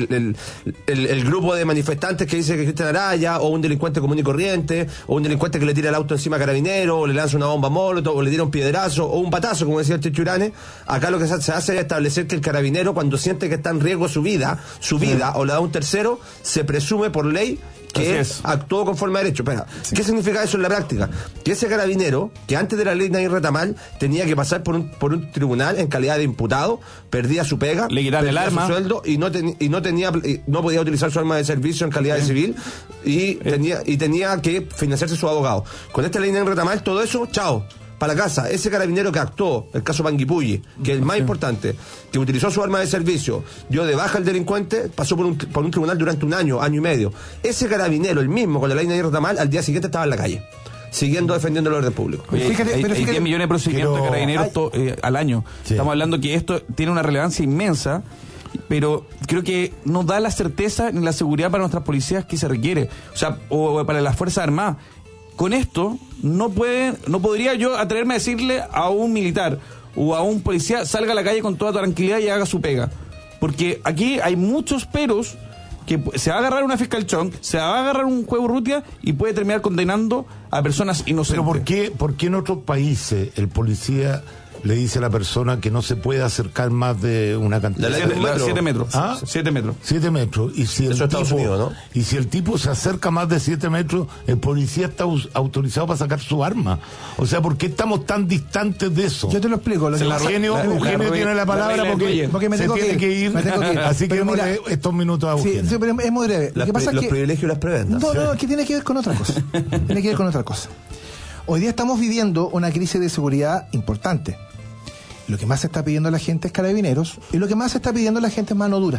el grupo de manifestantes que dice que Cristian Araya, o un delincuente común y corriente, o un delincuente que le tira el auto encima a carabinero, o le lanza una bomba molotov, o le tira un piedrazo, o un patazo, como decía el Chichurane, acá lo que se hace es establecer que el carabinero, cuando siente que está en riesgo su vida, o le da un tercero, se presume por ley que actuó conforme a derecho. Espera, ¿qué significa eso en la práctica? Que ese carabinero, que antes de la ley Nair Retamal tenía que pasar por un tribunal en calidad de imputado, perdía su pega, le quitaron el arma, su sueldo, y no podía utilizar su arma de servicio en calidad de civil, y tenía que financiarse su abogado. Con esta ley Nair Retamal, todo eso, chao, para la casa. Ese carabinero que actuó, el caso Panguipulli, que es el más importante, que utilizó su arma de servicio, dio de baja al delincuente, pasó por un tribunal durante un año y medio. Ese carabinero, el mismo, con la ley Nair Retamal, al día siguiente estaba en la calle, siguiendo defendiendo el orden público. Oye, hay 10 millones de procedimientos de carabineros al año. Sí. Estamos hablando que esto tiene una relevancia inmensa, pero creo que no da la certeza ni la seguridad para nuestras policías que se requiere, o para las Fuerzas Armadas. Con esto no podría yo atreverme a decirle a un militar o a un policía: salga a la calle con toda tranquilidad y haga su pega, porque aquí hay muchos peros, que se va a agarrar una fiscal chonk, se va a agarrar un juego Urrutia y puede terminar condenando a personas inocentes. Pero ¿por qué en otros países el policía le dice a la persona que no se puede acercar más de una cantidad? 7 metros. ¿Ah? 7 metros. 7 metros. Y si el tipo se acerca más de 7 metros, el policía está autorizado para sacar su arma. O sea, ¿por qué estamos tan distantes de eso? Yo te lo explico. Eugenio tiene la palabra porque me tiene que ir. Así que mira, estos minutos a Eugenio. Sí, pero es muy breve. Lo que pasa es que los privilegios y las preventas. No, que tiene que ver con otra cosa. Tiene que ver con otra cosa. Hoy día estamos viviendo una crisis de seguridad importante. Lo que más se está pidiendo a la gente es carabineros, y lo que más se está pidiendo a la gente es mano dura.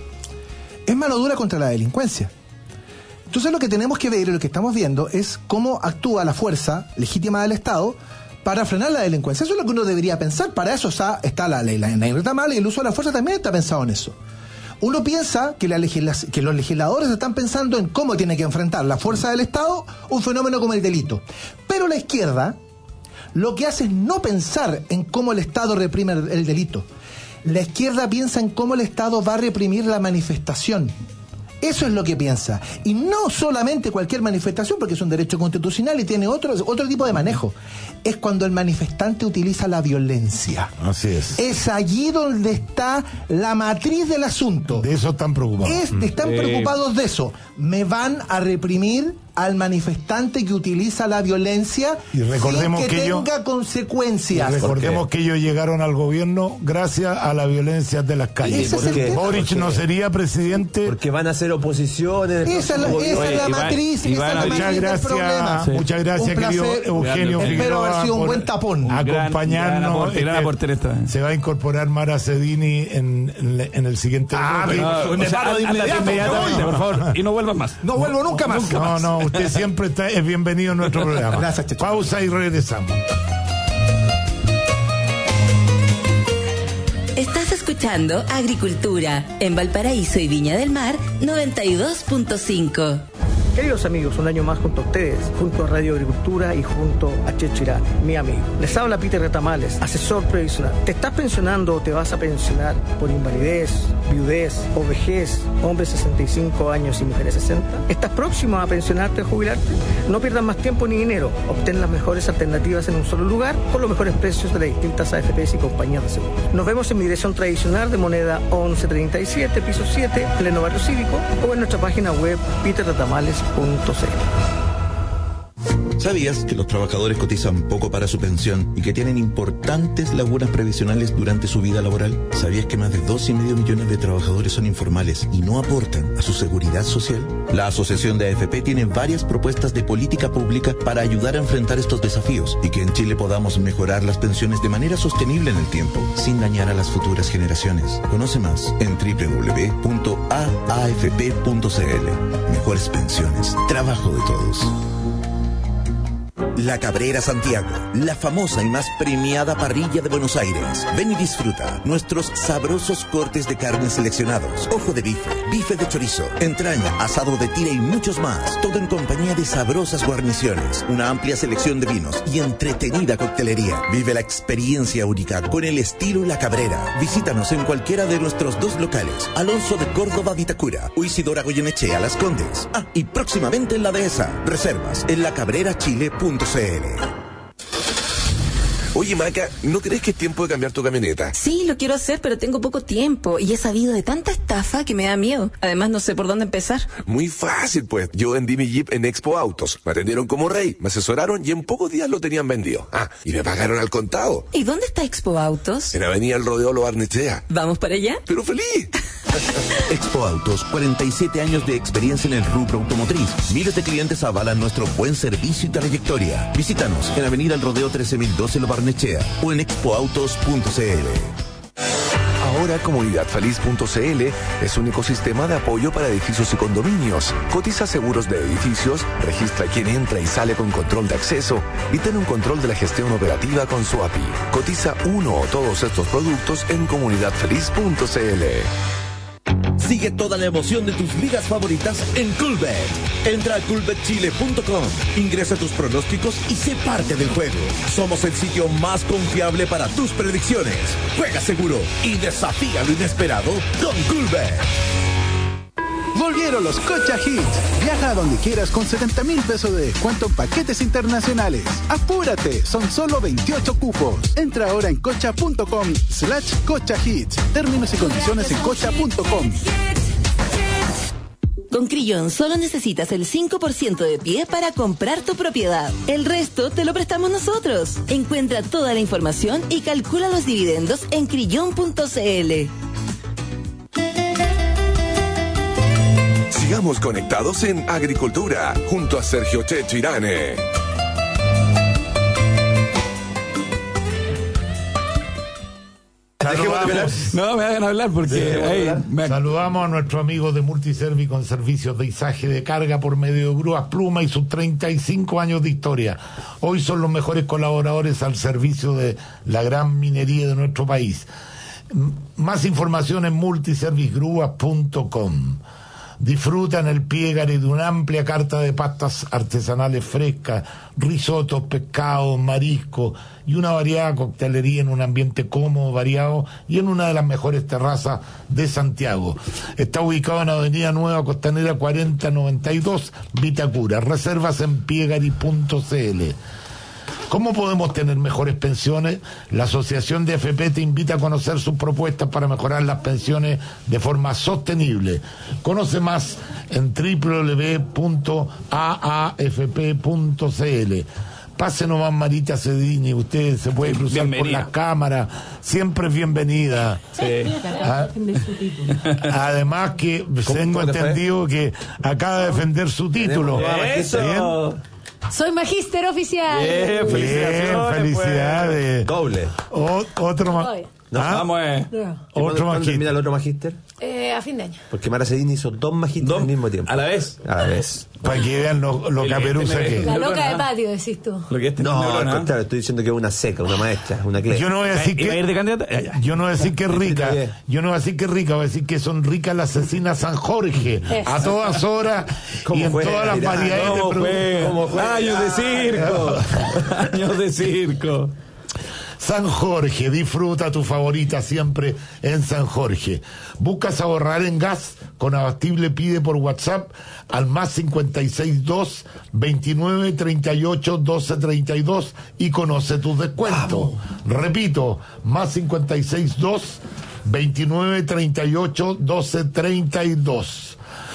Es mano dura contra la delincuencia. Entonces lo que tenemos que ver y lo que estamos viendo es cómo actúa la fuerza legítima del Estado para frenar la delincuencia. Eso es lo que uno debería pensar. Para eso está la ley Nair Retamal, y el uso de la fuerza también está pensado en eso. Uno piensa que los legisladores están pensando en cómo tiene que enfrentar la fuerza del Estado un fenómeno como el delito. Pero la izquierda lo que hace es no pensar en cómo el Estado reprime el delito. La izquierda piensa en cómo el Estado va a reprimir la manifestación. Eso es lo que piensa. Y no solamente cualquier manifestación, porque es un derecho constitucional y tiene otro tipo de manejo. Es cuando el manifestante utiliza la violencia. Así es. Es allí donde está la matriz del asunto. De eso están preocupados. Están preocupados de eso. Me van a reprimir al manifestante que utiliza la violencia y recordemos sin que tenga consecuencias. Y recordemos que ellos llegaron al gobierno gracias a la violencia de las calles. Boric no sería presidente porque van a ser oposiciones. Esa es la matriz. Muchas gracias, querido Eugenio Figueroa. Espero haber sido un buen tapón. Acompañarnos. Gran aporte se va a incorporar Mara Cedini en el siguiente inmediatamente, por favor. Y no vuelvas más. No vuelvo nunca más. No, usted siempre es bienvenido en nuestro programa. Gracias, Checho. Pausa y regresamos. Estás escuchando Agricultura en Valparaíso y Viña del Mar 92.5. Queridos amigos, un año más junto a ustedes, junto a Radio Agricultura y junto a Chechirá, mi amigo. Les habla Peter Retamales, asesor previsional. ¿Te estás pensionando o te vas a pensionar por invalidez, viudez o vejez, hombres 65 años y mujeres 60? ¿Estás próximo a pensionarte o jubilarte? No pierdas más tiempo ni dinero. Obtén las mejores alternativas en un solo lugar por los mejores precios de las distintas AFPs y compañías de seguro. Nos vemos en mi dirección tradicional de moneda 1137, piso 7, pleno barrio cívico, o en nuestra página web peterretamales.cl. ¿Sabías que los trabajadores cotizan poco para su pensión y que tienen importantes lagunas previsionales durante su vida laboral? ¿Sabías que más de 2,5 millones de trabajadores son informales y no aportan a su seguridad social? La Asociación de AFP tiene varias propuestas de política pública para ayudar a enfrentar estos desafíos y que en Chile podamos mejorar las pensiones de manera sostenible en el tiempo, sin dañar a las futuras generaciones. Conoce más en www.aafp.cl. Mejores pensiones, trabajo de todos. La Cabrera Santiago, la famosa y más premiada parrilla de Buenos Aires. Ven y disfruta nuestros sabrosos cortes de carne seleccionados, ojo de bife, bife de chorizo, entraña, asado de tira y muchos más. Todo en compañía de sabrosas guarniciones, una amplia selección de vinos y entretenida coctelería. Vive la experiencia única con el estilo La Cabrera. Visítanos en cualquiera de nuestros 2 locales, Alonso de Córdoba Vitacura o Isidora Goyenechea Las Condes. Y próximamente en la Dehesa. Reservas en lacabrerachile.cl. Oye, Maca, ¿no crees que es tiempo de cambiar tu camioneta? Sí, lo quiero hacer, pero tengo poco tiempo y he sabido de tanta estafa que me da miedo. Además, no sé por dónde empezar. Muy fácil, pues. Yo vendí mi Jeep en Expo Autos. Me atendieron como rey, me asesoraron y en pocos días lo tenían vendido. Y me pagaron al contado. ¿Y dónde está Expo Autos? En Avenida El Rodeo Lo Barnechea. ¿Vamos para allá? ¡Pero feliz! Expo Autos, 47 años de experiencia en el rubro automotriz. Miles de clientes avalan nuestro buen servicio y trayectoria. Visítanos en Avenida El Rodeo 13012 Lo Barnechea o en expoautos.cl. Ahora comunidadfeliz.cl es un ecosistema de apoyo para edificios y condominios. Cotiza seguros de edificios, registra quién entra y sale con control de acceso y ten un control de la gestión operativa con su API. Cotiza uno o todos estos productos en comunidadfeliz.cl. Sigue toda la emoción de tus ligas favoritas en Coolbet. Entra a coolbetchile.com, ingresa tus pronósticos y sé parte del juego. Somos el sitio más confiable para tus predicciones. Juega seguro y desafía lo inesperado con Coolbet. Volvieron los Cocha Hits. Viaja a donde quieras con 70,000 pesos de descuento en paquetes internacionales. ¡Apúrate! Son solo 28 cupos. Entra ahora en cocha.com/Cocha Hits. Términos y condiciones en cocha.com. Con Crillon solo necesitas el 5% de pie para comprar tu propiedad. El resto te lo prestamos nosotros. Encuentra toda la información y calcula los dividendos en crillon.cl. Sigamos conectados en Agricultura, junto a Sergio Checho Irane. No, me hagan hablar porque... Saludamos a nuestro amigo de Multiservi con servicios de izaje de carga por medio de grúas Pluma y sus 35 años de historia. Hoy son los mejores colaboradores al servicio de la gran minería de nuestro país. Más información en multiservicegrúas.com. Disfrutan el Piegari de una amplia carta de pastas artesanales frescas, risotos, pescados, mariscos y una variada de coctelería en un ambiente cómodo, variado y en una de las mejores terrazas de Santiago. Está ubicado en Avenida Nueva Costanera 4092, Vitacura. Reservas en piegari.cl. ¿Cómo podemos tener mejores pensiones? La Asociación de AFP te invita a conocer sus propuestas para mejorar las pensiones de forma sostenible. Conoce más en www.aafp.cl. Pase nomás, Marita Cedini, usted se puede cruzar por las cámaras, siempre es bienvenida. Sí. Además que tengo entendido que acaba de defender su título. ¡Eso! Soy magíster oficial. Bien, felicidades. Doble. Otro más. Vamos, Otro magíster. Mira el otro magíster. A fin de año. Porque Mara Cedini hizo 2 magísteres al mismo tiempo. ¿A la vez? A la vez. Para que vean lo caperuza que es. La loca de patio, decís tú. No, al contrario, estoy diciendo que es una seca, una maestra, una que. Yo no voy a decir que. ir de candidata? Yo no voy a decir que es rica. Yo no voy a decir que es rica, voy a decir que son ricas las cecinas San Jorge. A todas horas y en todas las variedades de productos. Años de circo. Años de circo. San Jorge, disfruta tu favorita siempre en San Jorge. ¿Buscas ahorrar en gas? Con Abastible pide por WhatsApp al más 562 29 38 12 32 y conoce tus descuentos. Repito, más 562 29 38 12 32.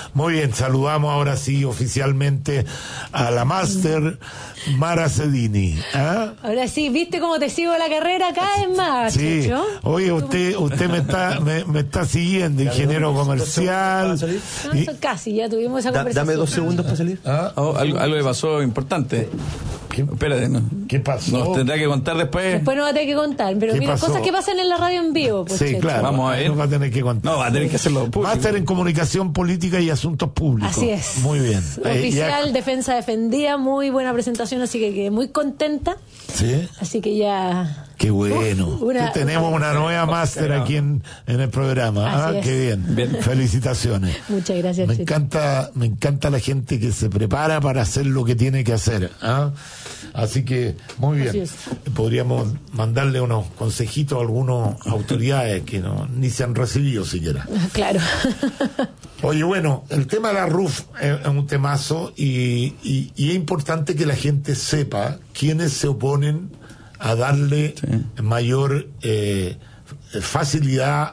Muy bien, saludamos ahora sí oficialmente a la máster Mara Cedini. ¿Ah? Ahora sí, ¿viste cómo te sigo la carrera? Cada vez más, Sí. Checho. Oye, usted me está siguiendo, ingeniero comercial. No, eso casi, ya tuvimos esa conversación. Dame 2 segundos para salir. Algo le pasó importante. Espérate, ¿no? ¿Qué pasó? Nos tendrá que contar después. Después nos va a tener que contar, pero ¿Qué mira, pasó? cosas que pasan en la radio en vivo. Pues, Sí, Checho. claro. Vamos a ver. Nos va a tener que contar. No, va a tener que hacerlo público. Máster en comunicación política y asuntos públicos. Así es. Muy bien. Oficial, defensa defendida, muy buena presentación, así que quedé muy contenta. Sí. Así que ya... Qué bueno. Tenemos una nueva máster aquí en el programa. Así es. Qué bien. Felicitaciones. Muchas gracias, Me Checho. encanta la gente que se prepara para hacer lo que tiene que hacer. Así que, muy Así bien. es. Podríamos mandarle unos consejitos a algunas autoridades que ni se han recibido siquiera. Claro. Oye, bueno, el tema de la RUF es un temazo y es importante que la gente sepa quiénes se oponen a darle mayor facilidad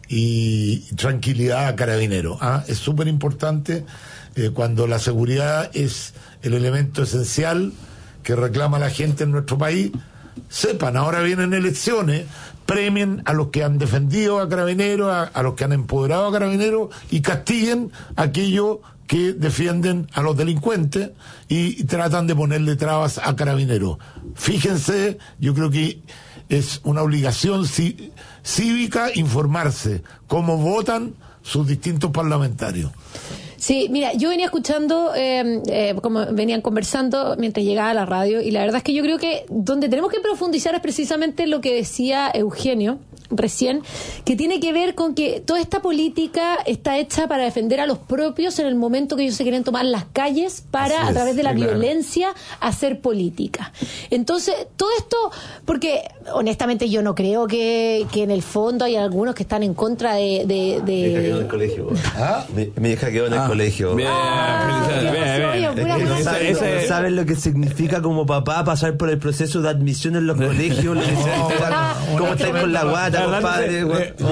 y tranquilidad a Carabineros. Es súper importante cuando la seguridad es el elemento esencial que reclama la gente en nuestro país. Sepan, ahora vienen elecciones, premien a los que han defendido a Carabineros, a los que han empoderado a Carabineros y castiguen a aquellos que defienden a los delincuentes y tratan de ponerle trabas a Carabineros. Fíjense, yo creo que es una obligación cívica informarse cómo votan sus distintos parlamentarios. Sí, mira, yo venía escuchando, como venían conversando mientras llegaba a la radio, y la verdad es que yo creo que donde tenemos que profundizar es precisamente lo que decía Eugenio recién, que tiene que ver con que toda esta política está hecha para defender a los propios en el momento que ellos se quieren tomar las calles para, a través de la violencia, hacer política. Entonces, todo esto, porque honestamente yo no creo que en el fondo hay algunos que están en contra Mi hija quedó en el colegio. Mi hija quedó en el colegio. Bien, felicidades. No saben lo que significa como papá pasar por el proceso de admisión en los colegios. ¿Cómo estáis con la guata, compadre?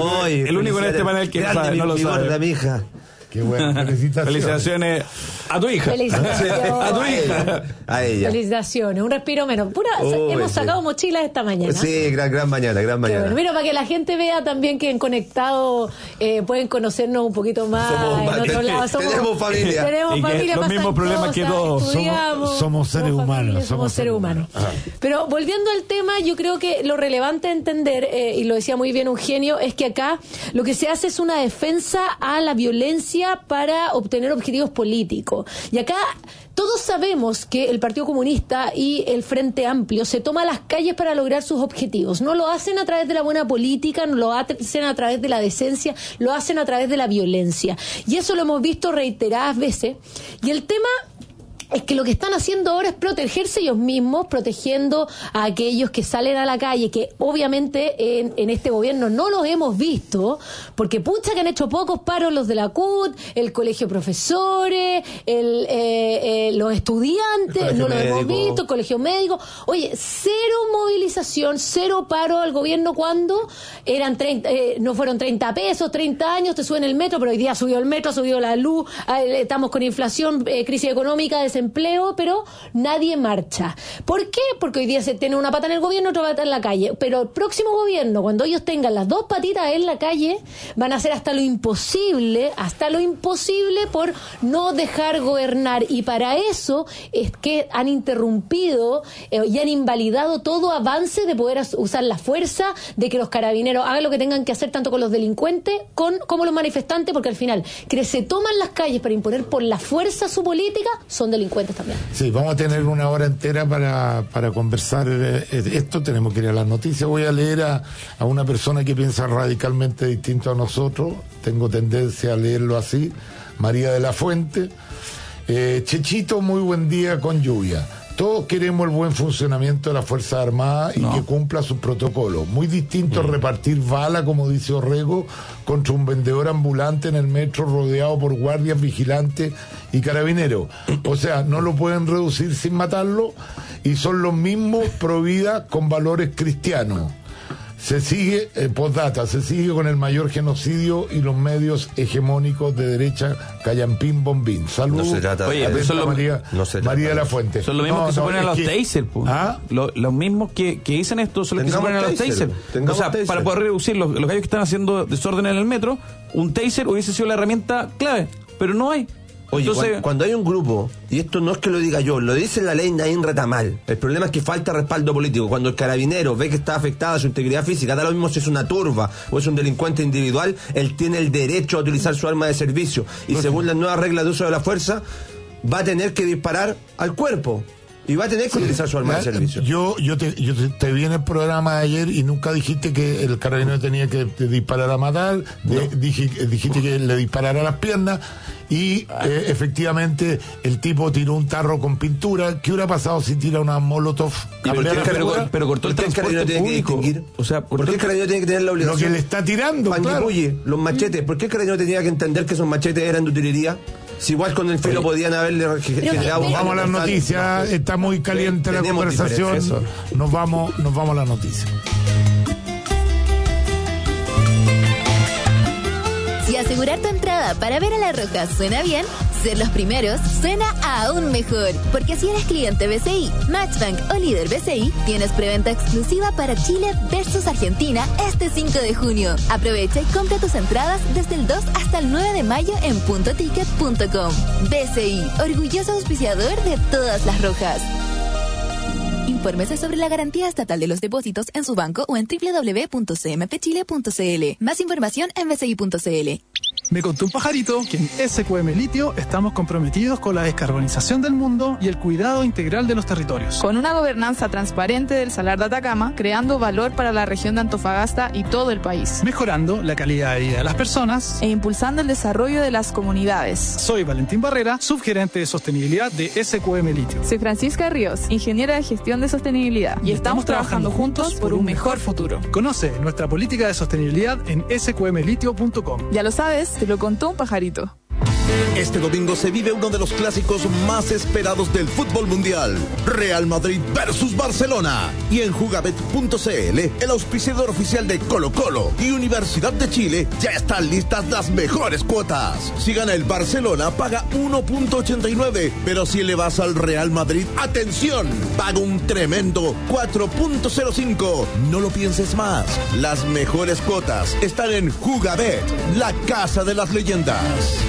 El único en este panel que no lo sabe. Mi hija. Qué bueno, felicitaciones a tu hija. Felicitaciones. A tu hija. A ella. Felicitaciones, un respiro menos. Hemos sacado mochilas esta mañana. Sí, gran mañana, gran mañana. Bueno, mira, para que la gente vea también que en Conectado pueden conocernos un poquito más en otro lado. Tenemos familia. Tenemos familia, los mismos problemas que todos. Somos seres humanos. Somos seres humanos. Pero volviendo al tema, yo creo que lo relevante a entender, y lo decía muy bien Eugenio, es que acá lo que se hace es una defensa a la violencia para obtener objetivos políticos. Y acá todos sabemos que el Partido Comunista y el Frente Amplio se toman las calles para lograr sus objetivos. No lo hacen a través de la buena política, no lo hacen a través de la decencia, lo hacen a través de la violencia. Y eso lo hemos visto reiteradas veces. Y el tema es que lo que están haciendo ahora es protegerse ellos mismos, protegiendo a aquellos que salen a la calle, que obviamente en este gobierno no los hemos visto, porque pucha que han hecho pocos paros los de la CUT, el colegio de profesores, los estudiantes, no los hemos visto, el colegio médico. Oye, cero movilización, cero paro al gobierno cuando eran 30, no fueron 30 pesos, 30 años, te suben el metro, pero hoy día subió el metro, subió la luz, estamos con inflación, crisis económica, desempleo, pero nadie marcha. ¿Por qué? Porque hoy día se tiene una pata en el gobierno, otra pata en la calle. Pero el próximo gobierno, cuando ellos tengan las dos patitas en la calle, van a hacer hasta lo imposible por no dejar gobernar. Y para eso es que han interrumpido y han invalidado todo avance de poder usar la fuerza, de que los carabineros hagan lo que tengan que hacer tanto con los delincuentes como los manifestantes, porque al final, que se toman las calles para imponer por la fuerza su política, son delincuentes también. Sí, vamos a tener una hora entera para conversar esto. Tenemos que ir a las noticias. Voy a leer a una persona que piensa radicalmente distinto a nosotros. Tengo tendencia a leerlo así. María de la Fuente. Chechito, muy buen día con lluvia. Todos queremos el buen funcionamiento de las Fuerzas Armadas y que cumpla sus protocolos. Muy distinto repartir bala, como dice Orrego, contra un vendedor ambulante en el metro rodeado por guardias, vigilantes y carabineros. O sea, no lo pueden reducir sin matarlo y son los mismos pro vida con valores cristianos. Se sigue, postdata, se sigue con el mayor genocidio y los medios hegemónicos de derecha callan pim bombín. Saludos. No se trata Oye, pero son María de la Fuente. Son los mismos que se ponen a los taser, pues. Los mismos que dicen esto son los que se ponen a los taser. O sea, para poder reducir los gallos que están haciendo desorden en el metro, un taser hubiese sido la herramienta clave, pero no hay. Oye, entonces, cuando hay un grupo, y esto no es que lo diga yo, lo dice la ley Naín Retamal, el problema es que falta respaldo político. Cuando el carabinero ve que está afectada su integridad física, da lo mismo si es una turba o es un delincuente individual, él tiene el derecho a utilizar su arma de servicio. Y según las nuevas reglas de uso de la fuerza, va a tener que disparar al cuerpo. Y va a tener que utilizar su arma de servicio. Yo te vi en el programa de ayer y nunca dijiste que el carabinero tenía que disparar a matar, dijiste que le disparara a las piernas y efectivamente el tipo tiró un tarro con pintura. ¿Qué hubiera pasado si tira una molotov? Pero cortó el transporte público. O sea, ¿por qué el carabinero tiene que tener la obligación? Lo que le está tirando, claro. Los machetes. ¿Por qué el carabinero tenía que entender que esos machetes eran de utilería? Si igual con el filo podían haberle generado... Vamos a las noticias, está muy caliente la conversación. Nos vamos a las noticias. Si asegurar tu entrada para ver a La Roja suena bien, ser los primeros suena aún mejor. Porque si eres cliente BCI, Matchbank o líder BCI, tienes preventa exclusiva para Chile versus Argentina este 5 de junio. Aprovecha y compra tus entradas desde el 2 hasta el 9 de mayo en puntoticket.com. BCI, orgulloso auspiciador de todas las rojas. Infórmese sobre la garantía estatal de los depósitos en su banco o en www.cmpchile.cl. Más información en bci.cl. Me contó un pajarito que en SQM Litio estamos comprometidos con la descarbonización del mundo y el cuidado integral de los territorios. Con una gobernanza transparente del Salar de Atacama, creando valor para la región de Antofagasta y todo el país. Mejorando la calidad de vida de las personas e impulsando el desarrollo de las comunidades. Soy Valentín Barrera, subgerente de sostenibilidad de SQM Litio. Soy Francisca Ríos, ingeniera de gestión de sostenibilidad. Y estamos trabajando juntos por un mejor futuro. Conoce nuestra política de sostenibilidad en sqmlitio.com. Ya lo sabes, te lo contó un pajarito. Este domingo se vive uno de los clásicos más esperados del fútbol mundial. Real Madrid versus Barcelona. Y en Jugabet.cl, el auspiciador oficial de Colo-Colo y Universidad de Chile, ya están listas las mejores cuotas. Si gana el Barcelona, paga 1.89. Pero si le vas al Real Madrid, ¡atención! Paga un tremendo 4.05. No lo pienses más. Las mejores cuotas están en Jugabet, la casa de las leyendas.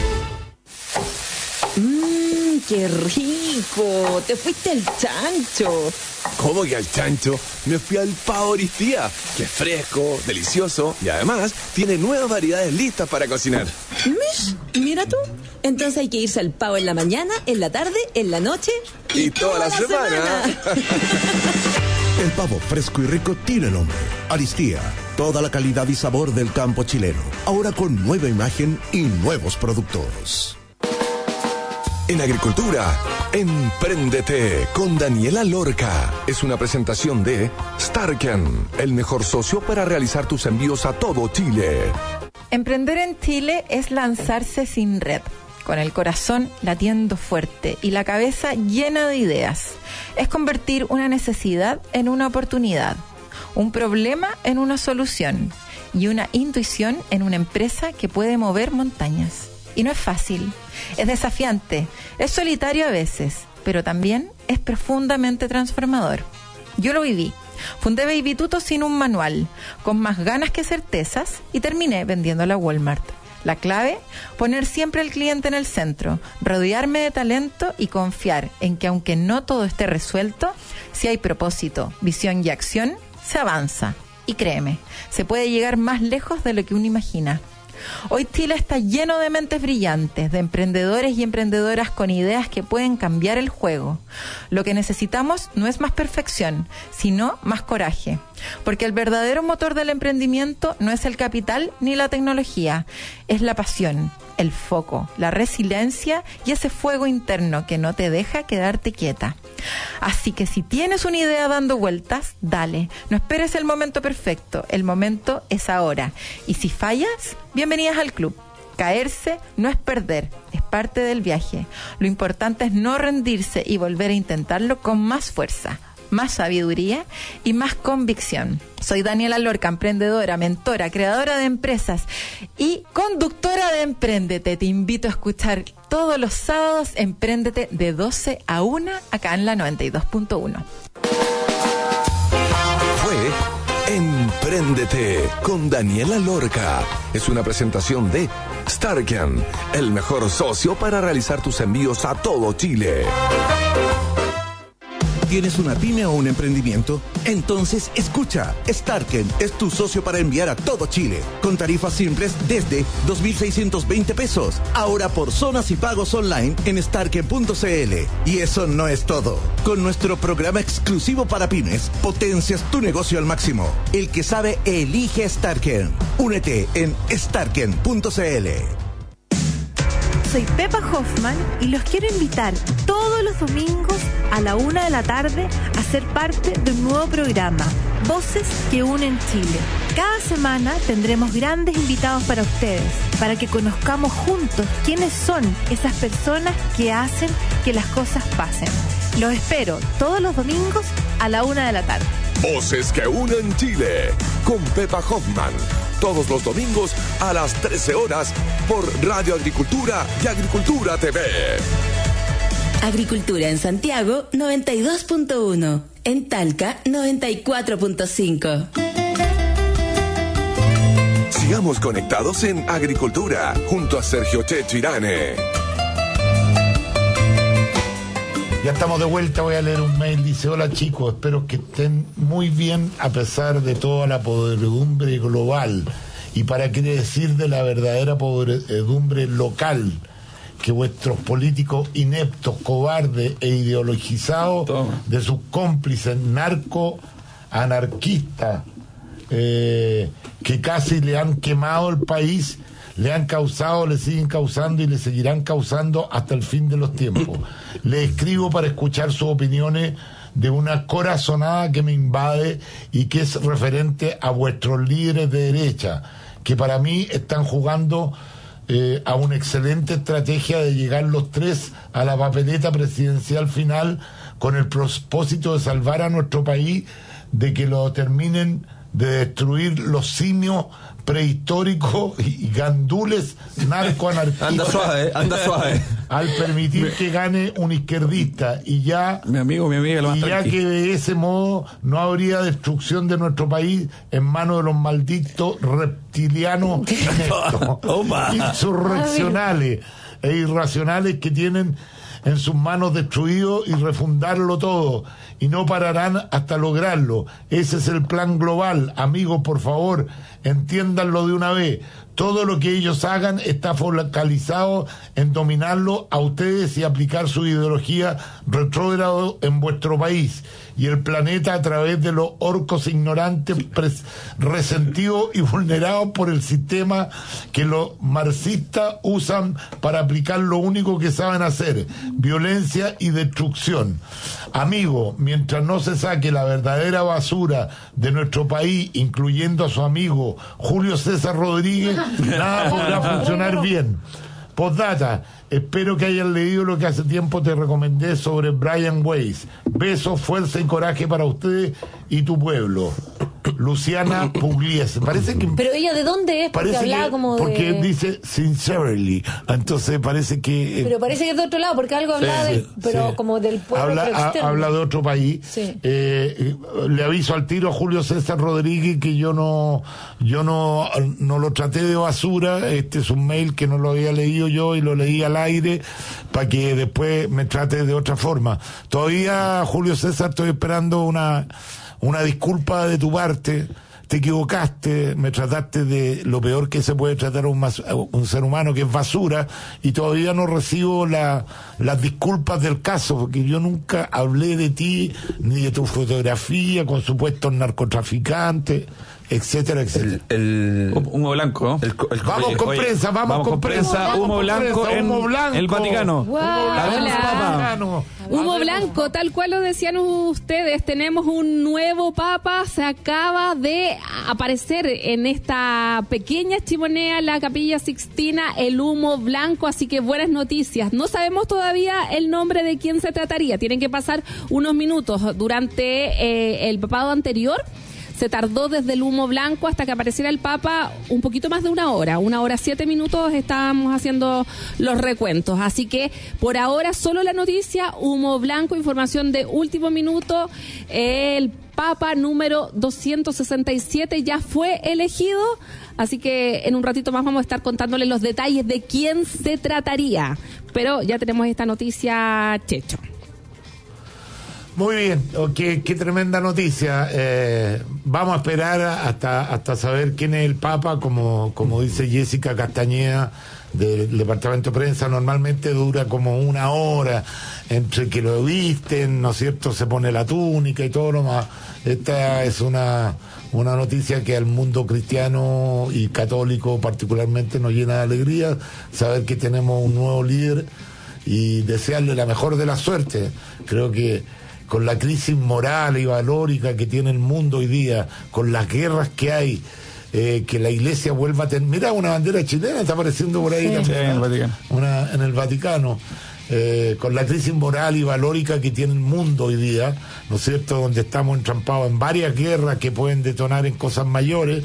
¡Qué rico! ¡Te fuiste al chancho! ¿Cómo que al chancho? Me fui al Pavo Oristía, que es fresco, delicioso y además tiene nuevas variedades listas para cocinar. Mira tú. Entonces hay que irse al Pavo en la mañana, en la tarde, en la noche y toda la semana. El pavo fresco y rico tiene nombre. Aristía. Toda la calidad y sabor del campo chileno. Ahora con nueva imagen y nuevos productos. En Agricultura, Empréndete con Daniela Lorca. Es una presentación de Starken, el mejor socio para realizar tus envíos a todo Chile. Emprender en Chile es lanzarse sin red, con el corazón latiendo fuerte y la cabeza llena de ideas. Es convertir una necesidad en una oportunidad, un problema en una solución y una intuición en una empresa que puede mover montañas. Y no es fácil, es desafiante, es solitario a veces, pero también es profundamente transformador. Yo lo viví. Fundé Baby Tuto sin un manual, con más ganas que certezas, y terminé vendiéndola a Walmart. La clave, poner siempre al cliente en el centro, rodearme de talento y confiar en que aunque no todo esté resuelto, si hay propósito, visión y acción, se avanza. Y créeme, se puede llegar más lejos de lo que uno imagina. Hoy Chile está lleno de mentes brillantes, de emprendedores y emprendedoras con ideas que pueden cambiar el juego. Lo que necesitamos no es más perfección, sino más coraje. Porque el verdadero motor del emprendimiento no es el capital ni la tecnología, es la pasión, el foco, la resiliencia y ese fuego interno que no te deja quedarte quieta. Así que si tienes una idea dando vueltas, dale. No esperes el momento perfecto, el momento es ahora. Y si fallas, bienvenidas al club. Caerse no es perder, es parte del viaje. Lo importante es no rendirse y volver a intentarlo con más fuerza. más sabiduría y más convicción. Soy Daniela Lorca, emprendedora, mentora, creadora de empresas y conductora de Empréndete. Te invito a escuchar todos los sábados Empréndete de 12 a 1 acá en la 92.1. Fue Empréndete con Daniela Lorca. Es una presentación de Starken, el mejor socio para realizar tus envíos a todo Chile. ¿Tienes una pyme o un emprendimiento? Entonces escucha, Starken es tu socio para enviar a todo Chile, con tarifas simples desde 2.620 pesos, ahora por zonas y pagos online en starken.cl. Y eso no es todo. Con nuestro programa exclusivo para pymes, potencias tu negocio al máximo. El que sabe, elige Starken. Únete en starken.cl. Soy Pepa Hoffman y los quiero invitar todos los domingos a la 1 de la tarde a ser parte de un nuevo programa, Voces que Unen Chile. Cada semana tendremos grandes invitados para ustedes, para que conozcamos juntos quiénes son esas personas que hacen que las cosas pasen. Los espero todos los domingos a la 1 de la tarde. Voces que Unen Chile con Pepa Hoffman. Todos los domingos a las 13 horas por Radio Agricultura y Agricultura TV. Agricultura en Santiago 92.1, en Talca 94.5. Sigamos conectados en Agricultura junto a Sergio Checho Irane. Ya estamos de vuelta, voy a leer un mail. Dice: hola chicos, espero que estén muy bien a pesar de toda la podredumbre global. Y para qué decir de la verdadera podredumbre local, que vuestros políticos ineptos, cobardes e ideologizados de sus cómplices anarquistas, que casi le han quemado el país, le han causado, le siguen causando y le seguirán causando hasta el fin de los tiempos. Le escribo para escuchar sus opiniones de una corazonada que me invade y que es referente a vuestros líderes de derecha, que para mí están jugando a una excelente estrategia de llegar los tres a la papeleta presidencial final con el propósito de salvar a nuestro país de que lo terminen de destruir los simios prehistóricos y gandules narcoanarquistas. Anda suave. Al permitir que gane un izquierdista y ya mi amiga, lo y más ya que de ese modo no habría destrucción de nuestro país en manos de los malditos reptilianos insurreccionales e irracionales que tienen en sus manos destruido y refundarlo todo, y no pararán hasta lograrlo. Ese es el plan global. Amigos, por favor, entiéndanlo de una vez. Todo lo que ellos hagan está focalizado en dominarlo a ustedes y aplicar su ideología retrógrado en vuestro país y el planeta a través de los orcos ignorantes, resentidos y vulnerados por el sistema que los marxistas usan para aplicar lo único que saben hacer: violencia y destrucción. Amigo, mientras no se saque la verdadera basura de nuestro país, incluyendo a su amigo Julio César Rodríguez, nada podrá funcionar bien. Postdata, espero que hayan leído lo que hace tiempo te recomendé sobre Brian Weiss. Besos, fuerza y coraje para ustedes y tu pueblo. Luciana Pugliese. Parece que... Pero ella, ¿de dónde es? Porque hablaba como de... Porque dice sincerely. Entonces parece que... Pero parece que es de otro lado, porque algo hablaba pero como del pueblo habla de otro país. Sí. Le aviso al tiro a Julio César Rodríguez que yo no lo traté de basura. Este es un mail que no lo había leído yo y lo leí al aire para que después me trate de otra forma. Todavía, Julio César, estoy esperando una disculpa de tu parte. Te equivocaste, me trataste de lo peor que se puede tratar a un ser humano, que es basura, y todavía no recibo las disculpas del caso, porque yo nunca hablé de ti, ni de tu fotografía con supuestos narcotraficantes. etcétera, etcétera. Humo blanco, ¿no? Vamos con prensa, vamos con prensa. Humo blanco en el Vaticano. Wow. Humo blanco, tal cual lo decían ustedes, tenemos un nuevo papa, se acaba de aparecer en esta pequeña chimenea en la Capilla Sixtina el humo blanco, así que buenas noticias. No sabemos todavía el nombre de quién se trataría, tienen que pasar unos minutos. Durante el papado anterior se tardó desde el humo blanco hasta que apareciera el Papa un poquito más de 1 hora. 1 hora 7 minutos estábamos haciendo los recuentos. Así que por ahora solo la noticia, humo blanco, información de último minuto. El Papa número 267 ya fue elegido. Así que en un ratito más vamos a estar contándoles los detalles de quién se trataría. Pero ya tenemos esta noticia, Checho. Muy bien, qué tremenda noticia. Vamos a esperar hasta saber quién es el Papa, como dice Jessica Castañeda del Departamento de Prensa. Normalmente dura como 1 hora entre que lo visten, ¿no es cierto? Se pone la túnica y todo lo más. Esta es una noticia que al mundo cristiano y católico particularmente nos llena de alegría, saber que tenemos un nuevo líder y desearle la mejor de la suerte. Creo que con la crisis moral y valórica que tiene el mundo hoy día, con las guerras que hay, que la Iglesia vuelva a tener... Mira, una bandera chilena está apareciendo por ahí también, sí, en el Vaticano. En el Vaticano. Con la crisis moral y valórica que tiene el mundo hoy día, ¿no es cierto?, donde estamos entrampados en varias guerras que pueden detonar en cosas mayores,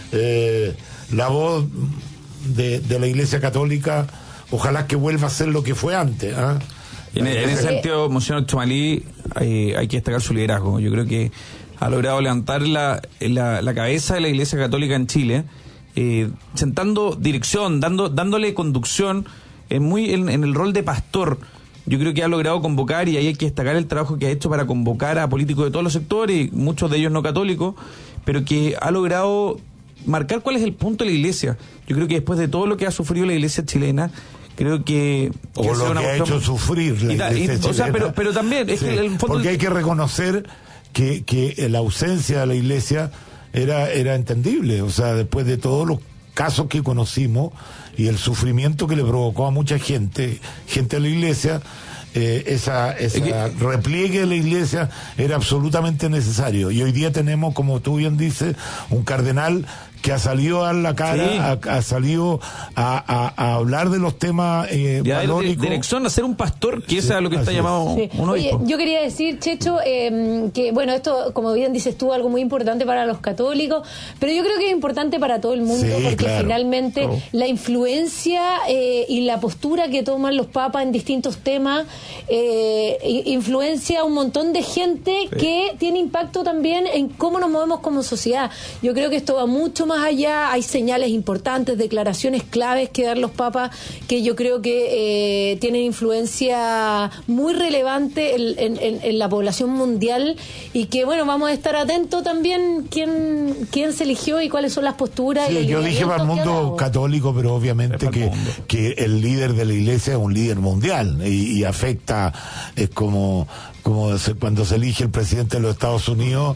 la voz de la Iglesia Católica, ojalá que vuelva a ser lo que fue antes, ¿eh? En ese sentido, Monseñor Chomalí, hay que destacar su liderazgo. Yo creo que ha logrado levantar la cabeza de la Iglesia Católica en Chile, sentando dirección, dándole conducción en el rol de pastor. Yo creo que ha logrado convocar, y ahí hay que destacar el trabajo que ha hecho para convocar a políticos de todos los sectores, muchos de ellos no católicos, pero que ha logrado marcar cuál es el punto de la Iglesia. Yo creo que después de todo lo que ha sufrido la Iglesia chilena, creo que o lo que ha hecho sufrir la Iglesia chilena. O sea, pero también es que el fondo, porque hay que reconocer que la ausencia de la Iglesia era entendible. O sea, después de todos los casos que conocimos y el sufrimiento que le provocó a mucha gente de la Iglesia, esa repliegue de la Iglesia era absolutamente necesario. Y hoy día tenemos, como tú bien dices, un cardenal que ha salido a la cara, sí, ha salido a hablar de los temas valóricos. Dirección a ser un pastor, que es a lo que está llamado un obispo. Oye, yo quería decir, Checho, que bueno, esto, como bien dices tú, algo muy importante para los católicos, pero yo creo que es importante para todo el mundo, sí, porque finalmente la influencia y la postura que toman los papas en distintos temas influencia a un montón de gente que tiene impacto también en cómo nos movemos como sociedad. Yo creo que esto va mucho más allá, hay señales importantes, declaraciones claves que dar los papas que yo creo que tienen influencia muy relevante en la población mundial, y que bueno, vamos a estar atentos también quién se eligió y cuáles son las posturas. Sí, yo dije para el mundo católico, pero obviamente que el líder de la Iglesia es un líder mundial y afecta, es como cuando se elige el presidente de los Estados Unidos,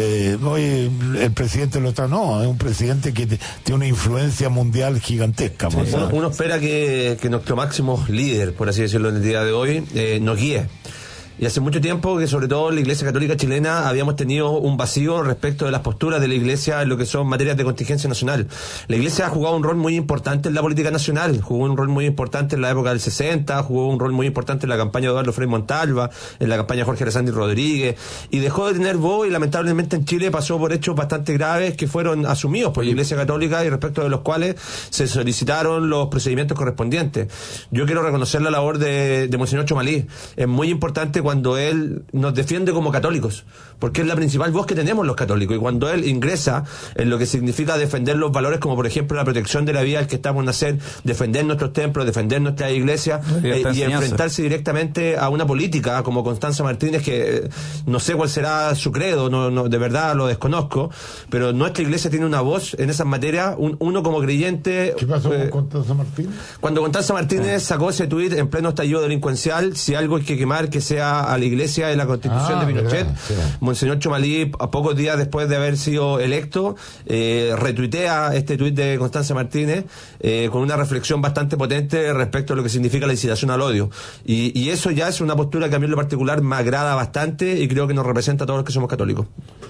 el presidente de los Estados Unidos, no, es un presidente que tiene una influencia mundial gigantesca. Sí, uno espera que nuestro máximo líder, por así decirlo en el día de hoy, nos guíe. Y hace mucho tiempo que, sobre todo en la Iglesia Católica chilena, habíamos tenido un vacío respecto de las posturas de la Iglesia en lo que son materias de contingencia nacional. La Iglesia ha jugado un rol muy importante en la política nacional, jugó un rol muy importante en la época del 60, jugó un rol muy importante en la campaña de Eduardo Frei Montalva, en la campaña de Jorge Alessandri Rodríguez, y dejó de tener voz, y lamentablemente en Chile pasó por hechos bastante graves que fueron asumidos por la Iglesia Católica y respecto de los cuales se solicitaron los procedimientos correspondientes. Yo quiero reconocer la labor de Monseñor Chomalí. Es muy importante cuando él nos defiende como católicos, porque es la principal voz que tenemos los católicos, y cuando él ingresa en lo que significa defender los valores como por ejemplo la protección de la vida al que estamos a nacer, defender nuestros templos, defender nuestra iglesia, y enfrentarse directamente a una política como Constanza Martínez, que no sé cuál será su credo, no de verdad lo desconozco, pero nuestra iglesia tiene una voz en esas materias. Uno como creyente... ¿Qué pasó con Constanza Martínez? Cuando Constanza Martínez sacó ese tuit en pleno estallido delincuencial: si algo hay que quemar, que sea a la iglesia de la constitución de Pinochet. Monseñor Chomalí, a pocos días después de haber sido electo, retuitea este tuit de Constanza Martínez con una reflexión bastante potente respecto a lo que significa la incitación al odio. Y eso ya es una postura que a mí en lo particular me agrada bastante y creo que nos representa a todos los que somos católicos.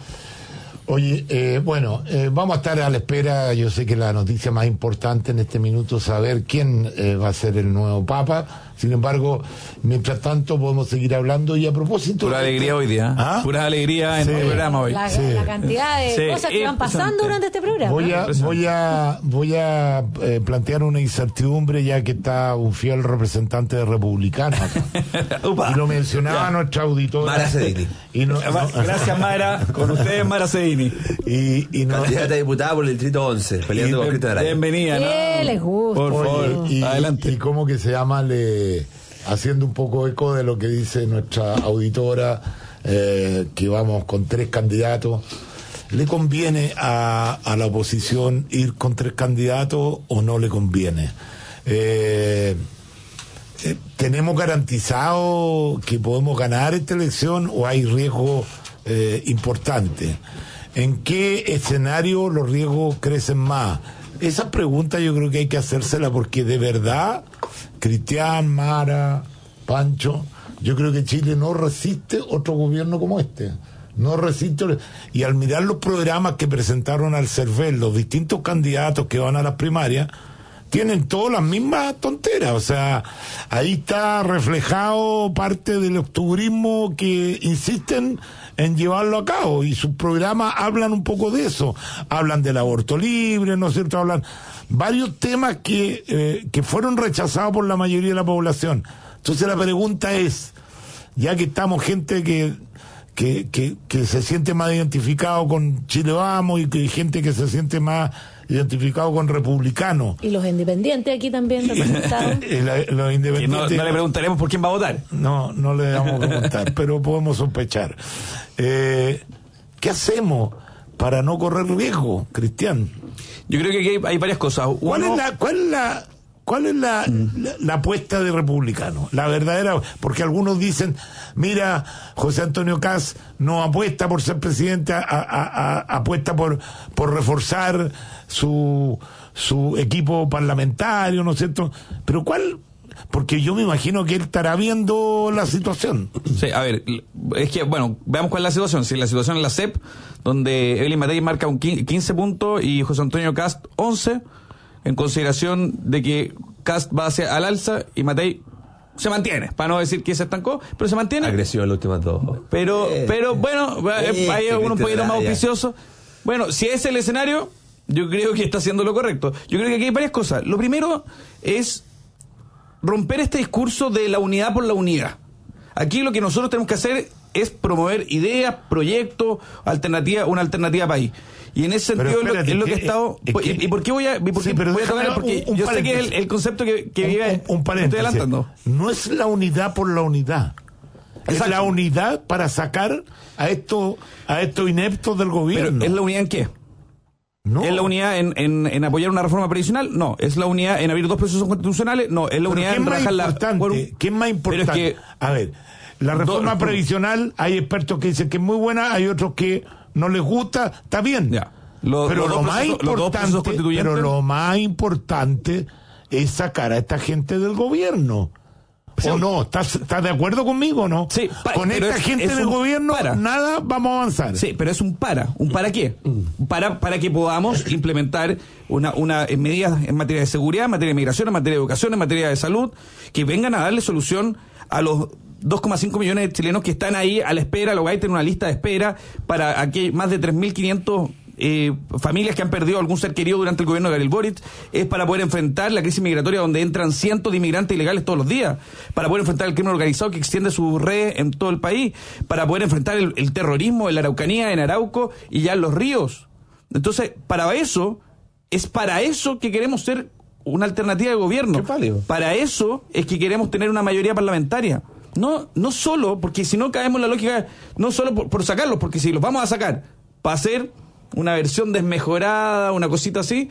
Oye, vamos a estar a la espera. Yo sé que la noticia más importante en este minuto es saber quién va a ser el nuevo Papa. Sin embargo, mientras tanto podemos seguir hablando. Y a propósito... Pura alegría hoy día. Pura alegría en el programa hoy. La cantidad de cosas que van pasando durante este programa. Voy a plantear una incertidumbre, ya que está un fiel representante de republicano acá. Y lo mencionaba nuestra auditora. Mara Cedini. Gracias, Mara. Con ustedes, Mara Cedini. Candidata a diputada por el distrito 11, peleando con Cristian Araya. Bienvenida, ¿no? ¿Qué les gusta? Por favor, adelante. ¿Y cómo que se llama? Haciendo un poco eco de lo que dice nuestra auditora, que vamos con 3 candidatos. ¿Le conviene a la oposición ir con 3 candidatos o no le conviene? ¿Tenemos garantizado que podemos ganar esta elección o hay riesgo importante? ¿En qué escenario los riesgos crecen más? Esa pregunta yo creo que hay que hacérsela, porque de verdad, Cristian, Mara, Pancho, yo creo que Chile no resiste otro gobierno como este. No resiste. Y al mirar los programas que presentaron al CERVEL, los distintos candidatos que van a las primarias, tienen todas las mismas tonteras. O sea, ahí está reflejado parte del octubrismo que insisten en llevarlo a cabo, y sus programas hablan un poco de eso. Hablan del aborto libre, ¿no es cierto? Hablan varios temas que fueron rechazados por la mayoría de la población. Entonces la pregunta es, ya que estamos gente que se siente más identificado con Chile Vamos, y que hay gente que se siente más identificado con republicanos. Y los independientes aquí también representados. Los independientes. No le preguntaremos por quién va a votar. No le vamos a preguntar, pero podemos sospechar. ¿Qué hacemos para no correr riesgo, Cristian? Yo creo que aquí hay varias cosas. ¿Cuál es la apuesta de republicano? La verdadera, porque algunos dicen, mira, José Antonio Kast no apuesta por ser presidente, apuesta por reforzar su equipo parlamentario, ¿no es cierto? Pero ¿cuál? Porque yo me imagino que él estará viendo la situación. Sí, a ver, es que, bueno, veamos cuál es la situación. Si la situación es la CEP, donde Evelyn Matei marca un 15 puntos y José Antonio Kast 11, en consideración de que Kast va hacia al alza y Matei se mantiene, para no decir que se estancó, pero se mantiene. Agresivo en los últimos 2. Pero bueno, hay algunos un poquito más auspiciosos. Bueno, si es el escenario, yo creo que está haciendo lo correcto. Yo creo que aquí hay varias cosas. Lo primero es romper este discurso de la unidad por la unidad. Aquí lo que nosotros tenemos que hacer es promover ideas, proyectos, una alternativa país. Y en ese sentido es lo que he estado... ¿Y por qué voy a tocar? Porque yo sé que es el concepto que vive... Un paréntesis. Estoy adelantando. No es la unidad por la unidad. Es la unidad para sacar a estos ineptos del gobierno. ¿Pero es la unidad en qué? No. ¿Es la unidad en apoyar una reforma previsional? No. ¿Es la unidad en abrir 2 procesos constitucionales? No. ¿Es la unidad en rajar la... ¿Qué es más importante? A ver, la reforma previsional, hay expertos que dicen que es muy buena, hay otros que no les gusta, está bien. Ya. Pero lo más importante es sacar a esta gente del gobierno. ¿O no? ¿Estás de acuerdo conmigo o no? Sí. Con esta gente del gobierno nada vamos a avanzar. Sí, pero es un para qué? Para que podamos implementar una medidas en materia de seguridad, en materia de migración, en materia de educación, en materia de salud, que vengan a darle solución a los 2,5 millones de chilenos que están ahí a la espera. Lo que hay tener una lista de espera para aquí más de 3.500 familias que han perdido algún ser querido durante el gobierno de Gabriel Boric. Es para poder enfrentar la crisis migratoria, donde entran cientos de inmigrantes ilegales todos los días, para poder enfrentar el crimen organizado que extiende sus redes en todo el país, para poder enfrentar el terrorismo en la Araucanía, en Arauco y ya en los ríos. Entonces, para eso que queremos ser una alternativa de gobierno. Para eso es que queremos tener una mayoría parlamentaria. No solo, porque si no caemos en la lógica, no solo por sacarlos, porque si los vamos a sacar para hacer una versión desmejorada, una cosita así,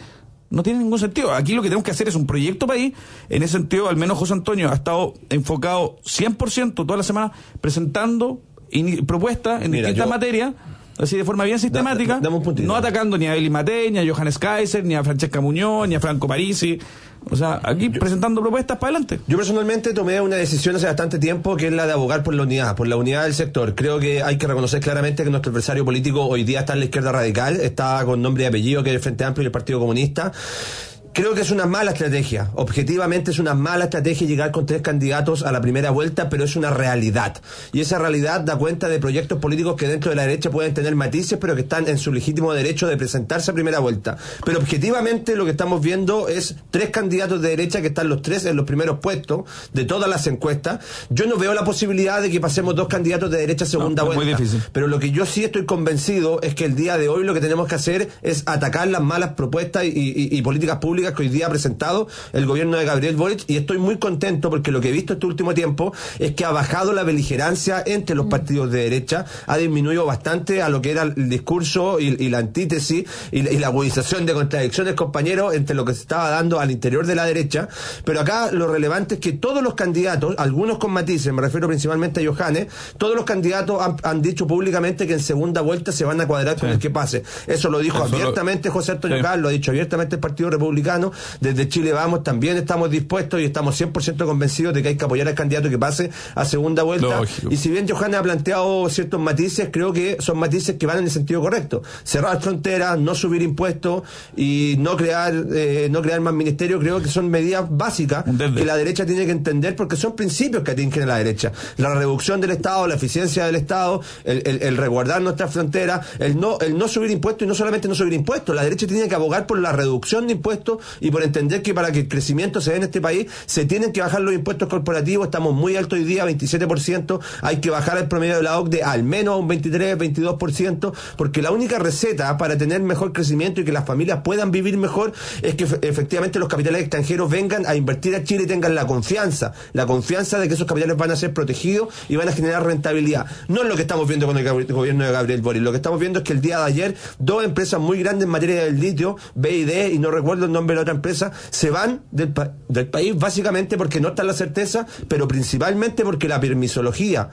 No tiene ningún sentido. Aquí lo que tenemos que hacer es un proyecto país. En ese sentido, al menos José Antonio ha estado enfocado 100% toda la semana presentando propuestas en distintas materias, así de forma bien sistemática, no atacando ni a Eli Matei, ni a Johannes Kaiser, ni a Francesca Muñoz, ni a Franco Parisi. O sea, aquí presentando propuestas para adelante. Yo personalmente tomé una decisión hace bastante tiempo, que es la de abogar por la unidad del sector. Creo que hay que reconocer claramente que nuestro adversario político hoy día está en la izquierda radical, está con nombre y apellido, que es el Frente Amplio y el Partido Comunista. Creo que es una mala estrategia. Objetivamente es una mala estrategia llegar con 3 candidatos a la primera vuelta, pero es una realidad. Y esa realidad da cuenta de proyectos políticos que dentro de la derecha pueden tener matices, pero que están en su legítimo derecho de presentarse a primera vuelta. Pero objetivamente lo que estamos viendo es 3 candidatos de derecha que están los 3 en los primeros puestos de todas las encuestas. Yo no veo la posibilidad de que pasemos 2 candidatos de derecha a segunda vuelta. Muy difícil. Pero lo que yo sí estoy convencido es que el día de hoy lo que tenemos que hacer es atacar las malas propuestas y políticas públicas que hoy día ha presentado el gobierno de Gabriel Boric, y estoy muy contento porque lo que he visto este último tiempo es que ha bajado la beligerancia entre los partidos de derecha, ha disminuido bastante a lo que era el discurso y la antítesis y la agudización de contradicciones, compañeros, entre lo que se estaba dando al interior de la derecha. Pero acá lo relevante es que todos los candidatos, algunos con matices, me refiero principalmente a Johannes, todos los candidatos han dicho públicamente que en segunda vuelta se van a cuadrar con el que pase. Eso lo dijo abiertamente José Antonio Caz, lo ha dicho abiertamente el Partido Republicano. Desde Chile Vamos también estamos dispuestos y estamos 100% convencidos de que hay que apoyar al candidato que pase a segunda vuelta. Lógico. Y si bien Johannes ha planteado ciertos matices, creo que son matices que van en el sentido correcto. Cerrar fronteras, no subir impuestos y no crear más ministerios, creo que son medidas básicas que la derecha tiene que entender, porque son principios que atingen a la derecha. La reducción del Estado, la eficiencia del Estado, el resguardar nuestras fronteras, el no subir impuestos, y no solamente no subir impuestos, la derecha tiene que abogar por la reducción de impuestos y por entender que para que el crecimiento se dé en este país se tienen que bajar los impuestos corporativos. Estamos muy altos hoy día, 27%, hay que bajar el promedio de la OCDE al menos a un 23, 22%, porque la única receta para tener mejor crecimiento y que las familias puedan vivir mejor es que efectivamente los capitales extranjeros vengan a invertir a Chile y tengan la confianza de que esos capitales van a ser protegidos y van a generar rentabilidad. No es lo que estamos viendo con el gobierno de Gabriel Boric. Lo que estamos viendo es que el día de ayer 2 empresas muy grandes en materia del litio, BID y no recuerdo el nombre de la otra empresa, se van del país básicamente porque no está la certeza, pero principalmente porque la permisología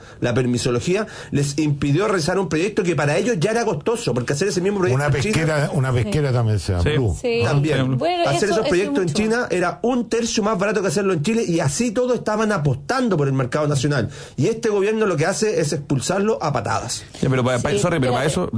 les impidió realizar un proyecto que para ellos ya era costoso, porque hacer ese mismo proyecto una pesquera también se llama. Sí. También. Bueno, hacer esos proyectos en mucho. China era 1/3 más barato que hacerlo en Chile, y así todos estaban apostando por el mercado nacional. Y este gobierno lo que hace es expulsarlo a patadas. Pero para eso,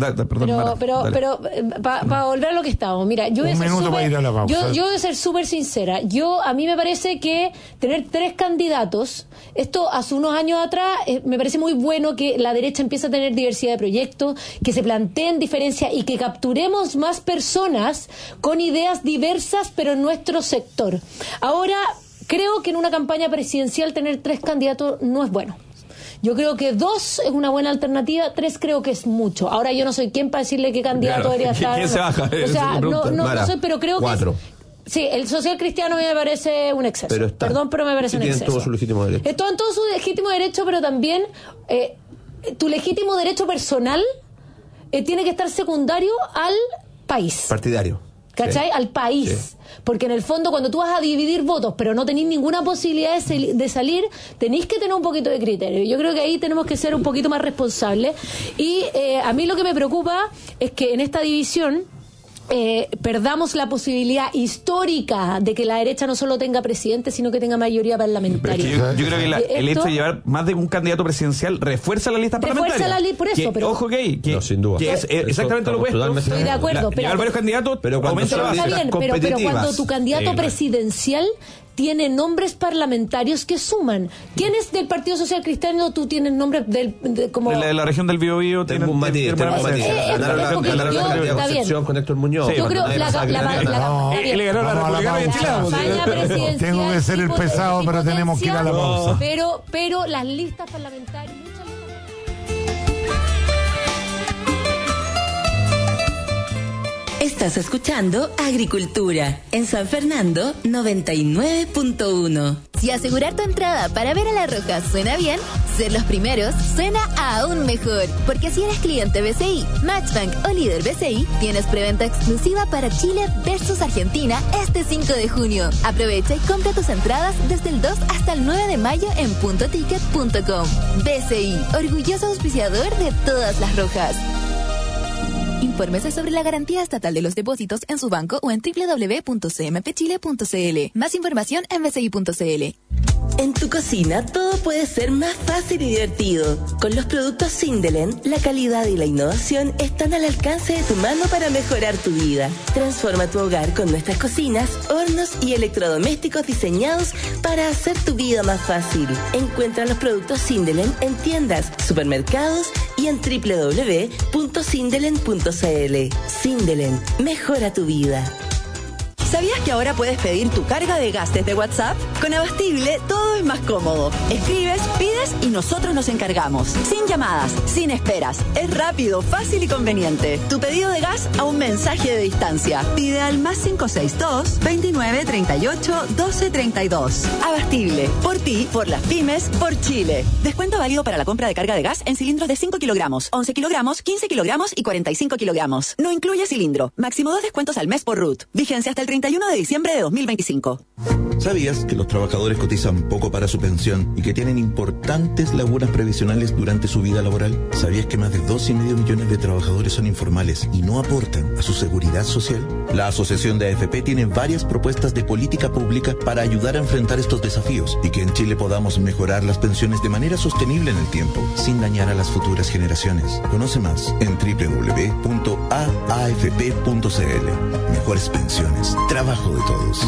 para volver a lo que estábamos, mira, yo voy a ser súper sincera. A mí me parece que tener 3 candidatos, esto hace unos años atrás, me parece muy bueno que la derecha empiece a tener diversidad de proyectos, que se planteen diferencias y que capturemos más personas con ideas diversas, pero en nuestro sector. Ahora, creo que en una campaña presidencial tener 3 candidatos no es bueno. Yo creo que 2 es una buena alternativa, 3 creo que es mucho. Ahora yo no soy quien para decirle qué candidato debería estar. ¿Quién se baja? O sea, no soy, pero creo 4. que sí, el social cristiano me parece un exceso. Perdón, pero me parece un exceso. Tienen todo su legítimo derecho. Todo en todo su legítimo derecho, pero también tu legítimo derecho personal tiene que estar secundario al país. Partidario. ¿Cachai? Sí. Al país. Sí. Porque en el fondo cuando tú vas a dividir votos pero no tenés ninguna posibilidad de salir, tenés que tener un poquito de criterio. Yo creo que ahí tenemos que ser un poquito más responsables. Y a mí lo que me preocupa es que en esta división perdamos la posibilidad histórica de que la derecha no solo tenga presidente, sino que tenga mayoría parlamentaria. Yo creo que el hecho de llevar más de un candidato presidencial refuerza la lista parlamentaria. Refuerza la lista, por eso. Pero ojo que sin duda. Que es exactamente lo opuesto. Estoy de acuerdo. Llevar varios candidatos, pero cuando está bien, pero cuando tu candidato presidencial tiene nombres parlamentarios que suman. ¿Quién es del Partido Social Cristiano? Tú tienes nombres como... De la región del Biobío. Tengo un matiz. Ganaron la Concepción con Héctor Muñoz. Yo creo le ganó la Republicana de Chile. Tengo que ser el pesado, pero tenemos que ir a la pausa. Pero las listas parlamentarias... Estás escuchando Agricultura en San Fernando 99.1. Si asegurar tu entrada para ver a La Roja suena bien, ser los primeros suena aún mejor. Porque si eres cliente BCI, Matchbank o líder BCI, tienes preventa exclusiva para Chile versus Argentina este 5 de junio. Aprovecha y compra tus entradas desde el 2 hasta el 9 de mayo en puntoticket.com. BCI, orgulloso auspiciador de todas las rojas. Infórmese sobre la garantía estatal de los depósitos en su banco o en www.cmpchile.cl. Más información en bci.cl. En tu cocina todo puede ser más fácil y divertido. Con los productos Sindelen, la calidad y la innovación están al alcance de tu mano para mejorar tu vida. Transforma tu hogar con nuestras cocinas, hornos y electrodomésticos diseñados para hacer tu vida más fácil. Encuentra los productos Sindelen en tiendas, supermercados y en www.sindelen.cl. Sindelen, mejora tu vida. ¿Sabías que ahora puedes pedir tu carga de gas desde WhatsApp? Con Abastible todo es más cómodo. Escribes, pides y nosotros nos encargamos. Sin llamadas, sin esperas. Es rápido, fácil y conveniente. Tu pedido de gas a un mensaje de distancia. Pide al +562 29 38 12 32. Abastible. Por ti, por las pymes, por Chile. Descuento válido para la compra de carga de gas en cilindros de 5 kilogramos, 11 kilogramos, 15 kilogramos y 45 kilogramos. No incluye cilindro. Máximo 2 descuentos al mes por RUT. Vigencia hasta el 31 de diciembre de 2025. ¿Sabías que los trabajadores cotizan poco para su pensión y que tienen importantes lagunas previsionales durante su vida laboral? ¿Sabías que más de 2,5 millones de trabajadores son informales y no aportan a su seguridad social? La Asociación de AFP tiene varias propuestas de política pública para ayudar a enfrentar estos desafíos y que en Chile podamos mejorar las pensiones de manera sostenible en el tiempo, sin dañar a las futuras generaciones. Conoce más en www.aafp.cl. Mejores pensiones. Trabajo de todos.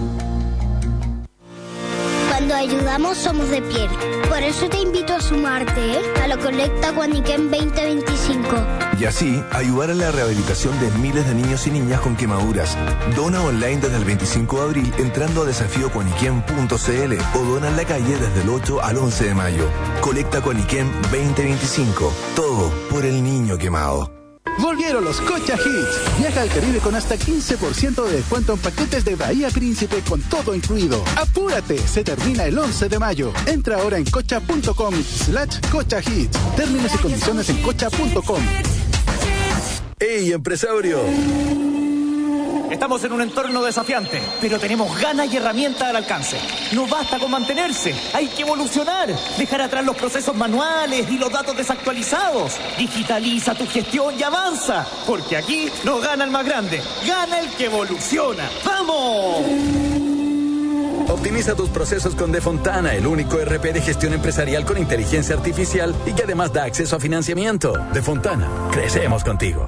Cuando ayudamos somos de piel. Por eso te invito a sumarte a la colecta Guaniquén 2025. Y así ayudar a la rehabilitación de miles de niños y niñas con quemaduras. Dona online desde el 25 de abril entrando a desafíocuaniquén.cl o dona en la calle desde el 8 al 11 de mayo. Colecta Guaniquén 2025. Todo por el niño quemado. Volvieron los Cocha Hits. Viaja al Caribe con hasta 15% de descuento en paquetes de Bahía Príncipe con todo incluido. ¡Apúrate! Se termina el 11 de mayo. Entra ahora en cocha.com/Cocha Hits. Términos y condiciones en cocha.com. ¡Ey, empresario! Estamos en un entorno desafiante, pero tenemos ganas y herramientas al alcance. No basta con mantenerse, hay que evolucionar, dejar atrás los procesos manuales y los datos desactualizados. Digitaliza tu gestión y avanza, porque aquí no gana el más grande, gana el que evoluciona. ¡Vamos! Optimiza tus procesos con Defontana, el único ERP de gestión empresarial con inteligencia artificial y que además da acceso a financiamiento. Defontana, crecemos contigo.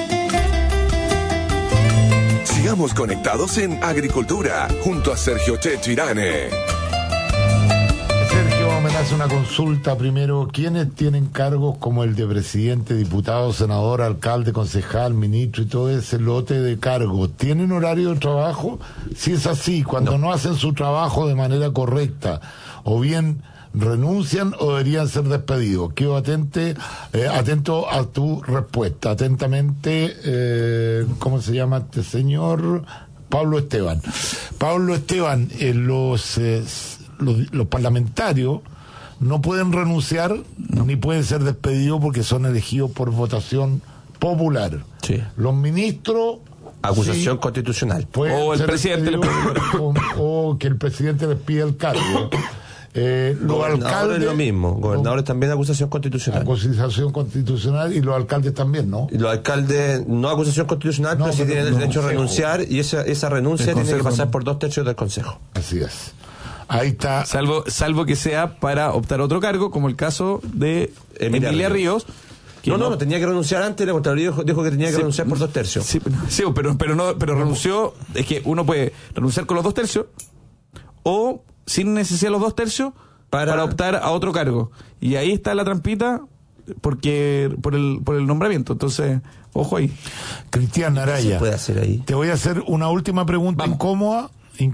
Sigamos conectados en Agricultura, junto a Sergio Checho Irane. Sergio, me hace una consulta primero. ¿Quiénes tienen cargos como el de presidente, diputado, senador, alcalde, concejal, ministro y todo ese lote de cargos? ¿Tienen horario de trabajo? Si es así, cuando no hacen su trabajo de manera correcta, o bien renuncian o deberían ser despedidos. Quedo atento a tu respuesta. Atentamente, ¿cómo se llama este señor? Pablo Esteban. Pablo Esteban, los parlamentarios no pueden renunciar ni pueden ser despedidos porque son elegidos por votación popular. Sí. Los ministros... Acusación constitucional. O el presidente o que el presidente les pida el cargo. Los alcaldes, es lo mismo, gobernadores también acusación constitucional. Acusación constitucional y los alcaldes también, ¿no? Y los alcaldes, no acusación constitucional, pero sí tienen el derecho a renunciar y esa renuncia tiene que pasar por 2/3 del Consejo. Así es. Ahí está. Salvo que sea para optar a otro cargo, como el caso de Emilia Ríos. No, tenía que renunciar antes, la Contraloría dijo que tenía que renunciar por 2/3. Sí, pero renunció, es que uno puede renunciar con los 2/3 o sin necesidad de los 2/3 para optar a otro cargo. Y ahí está la trampita porque por el nombramiento. Entonces, ojo ahí. Cristian Araya, ¿qué se puede hacer ahí? Te voy a hacer una última pregunta incómoda,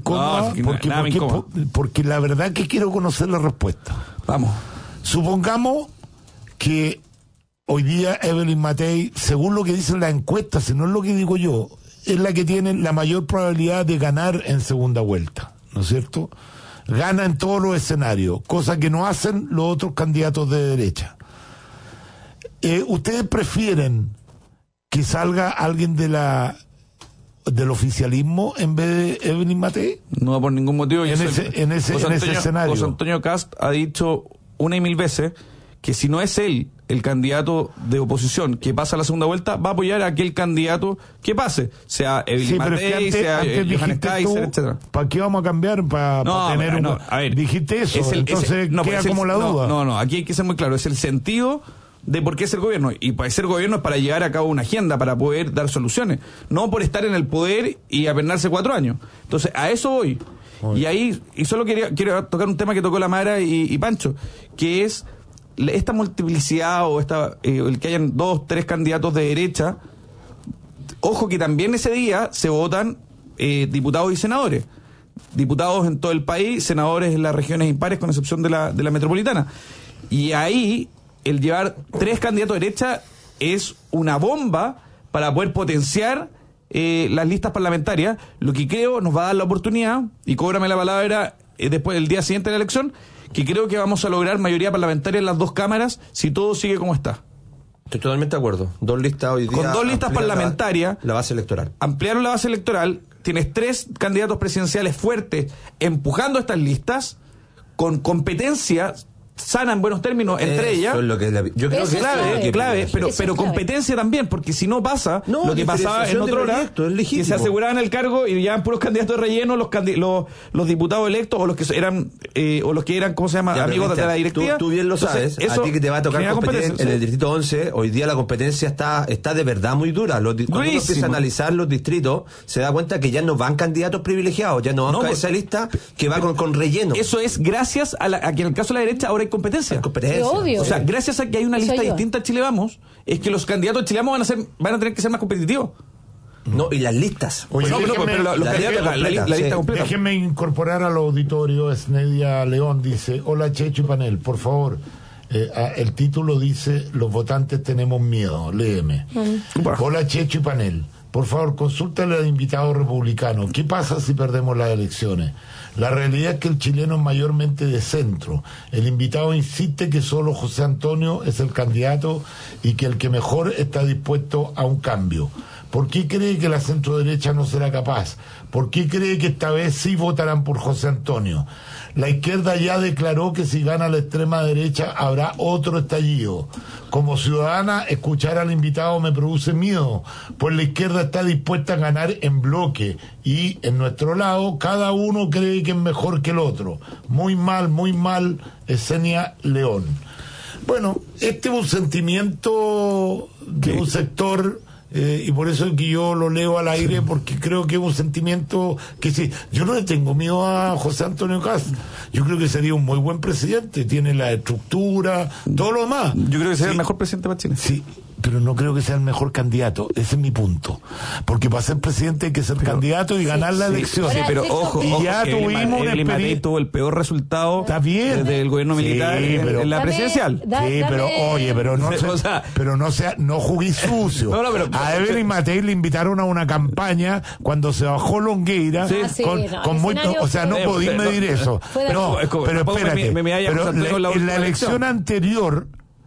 porque la verdad que quiero conocer la respuesta. Vamos. Supongamos que hoy día Evelyn Matei, según lo que dicen las encuestas, si no es lo que digo yo, es la que tiene la mayor probabilidad de ganar en segunda vuelta, ¿no es cierto? Gana en todos los escenarios, cosa que no hacen los otros candidatos de derecha. ¿Ustedes prefieren que salga alguien del oficialismo en vez de Evelyn Matei? No, por ningún motivo. En ese escenario. José Antonio Cast ha dicho una y mil veces que si no es él el candidato de oposición que pasa a la segunda vuelta, va a apoyar a aquel candidato que pase, sea Evelyn Matei, sea Johannes Kaiser, etcétera. ¿Para qué vamos a cambiar? Para tener un... A ver, dijiste eso, entonces queda como la duda. No, aquí hay que ser muy claro, es el sentido de por qué es el gobierno, y para ser gobierno es para llevar a cabo una agenda, para poder dar soluciones, no por estar en el poder y apernarse 4 años. Entonces, a eso voy. Y ahí, y solo quiero tocar un tema que tocó la Mara y Pancho, que es esta multiplicidad o el que hayan 2, 3 candidatos de derecha. Ojo que también ese día se votan diputados y senadores. Diputados en todo el país, senadores en las regiones impares, con excepción de la metropolitana. Y ahí el llevar 3 candidatos de derecha es una bomba para poder potenciar las listas parlamentarias, lo que creo nos va a dar la oportunidad, y cóbrame la palabra después del día siguiente de la elección, que creo que vamos a lograr mayoría parlamentaria en las 2 cámaras si todo sigue como está. Estoy totalmente de acuerdo. 2 listas hoy día. Con 2 listas parlamentarias. La base electoral. Ampliaron la base electoral. Tienes 3 candidatos presidenciales fuertes empujando estas listas con competencia sana en buenos términos entre ellas. Es lo que yo creo que es clave, pero competencia también, porque si no pasa lo que pasaba en otro hora, que se aseguraban el cargo y llevaban puros candidatos de relleno los diputados electos o los que eran ¿cómo se llama? Amigos de la directiva. Tú bien lo sabes. A ti que te va a tocar competir en el distrito 11, hoy día la competencia está de verdad muy dura. Cuando uno empieza a analizar los distritos, se da cuenta que ya no van candidatos privilegiados, ya no van esa lista que va con relleno. Eso es gracias a que en el caso de la derecha ahora hay competencia. Obvio. O sea, gracias a que hay una lista distinta a Chile Vamos, es que los candidatos de Chile Vamos van a tener que ser más competitivos. No, y las listas. Oye, la lista completa. Déjenme incorporar al auditorio. Esnedia León dice: hola Checho y panel, por favor. El título dice: los votantes tenemos miedo. Léeme. Hola Checho y panel, por favor, consúltale al invitado republicano. ¿Qué pasa si perdemos las elecciones? La realidad es que el chileno es mayormente de centro. El invitado insiste que solo José Antonio es el candidato y que el que mejor está dispuesto a un cambio. ¿Por qué cree que la centroderecha no será capaz? ¿Por qué cree que esta vez sí votarán por José Antonio? La izquierda ya declaró que si gana la extrema derecha habrá otro estallido. Como ciudadana, escuchar al invitado me produce miedo, pues la izquierda está dispuesta a ganar en bloque y en nuestro lado cada uno cree que es mejor que el otro. Muy mal, Esenia León. Bueno, este es un sentimiento de un sector... y por eso es que yo lo leo al aire, porque creo que es un sentimiento que sí. Yo no le tengo miedo a José Antonio Cast. Yo creo que sería un muy buen presidente. Tiene la estructura, todo lo demás. Yo creo que sería el mejor presidente para Chile. Sí, pero no creo que sea el mejor candidato. Ese es mi punto. Porque para ser presidente hay que ser candidato y ganar la elección. Sí, pero ojo, ya tuvimos una experiencia. Tuvo el peor resultado del gobierno militar en la presidencial. Pero oye, no jugué sucio. A Evelyn Matei le invitaron a una campaña cuando se bajó Longueira no podí medir eso. Pero espérate, en la elección anterior,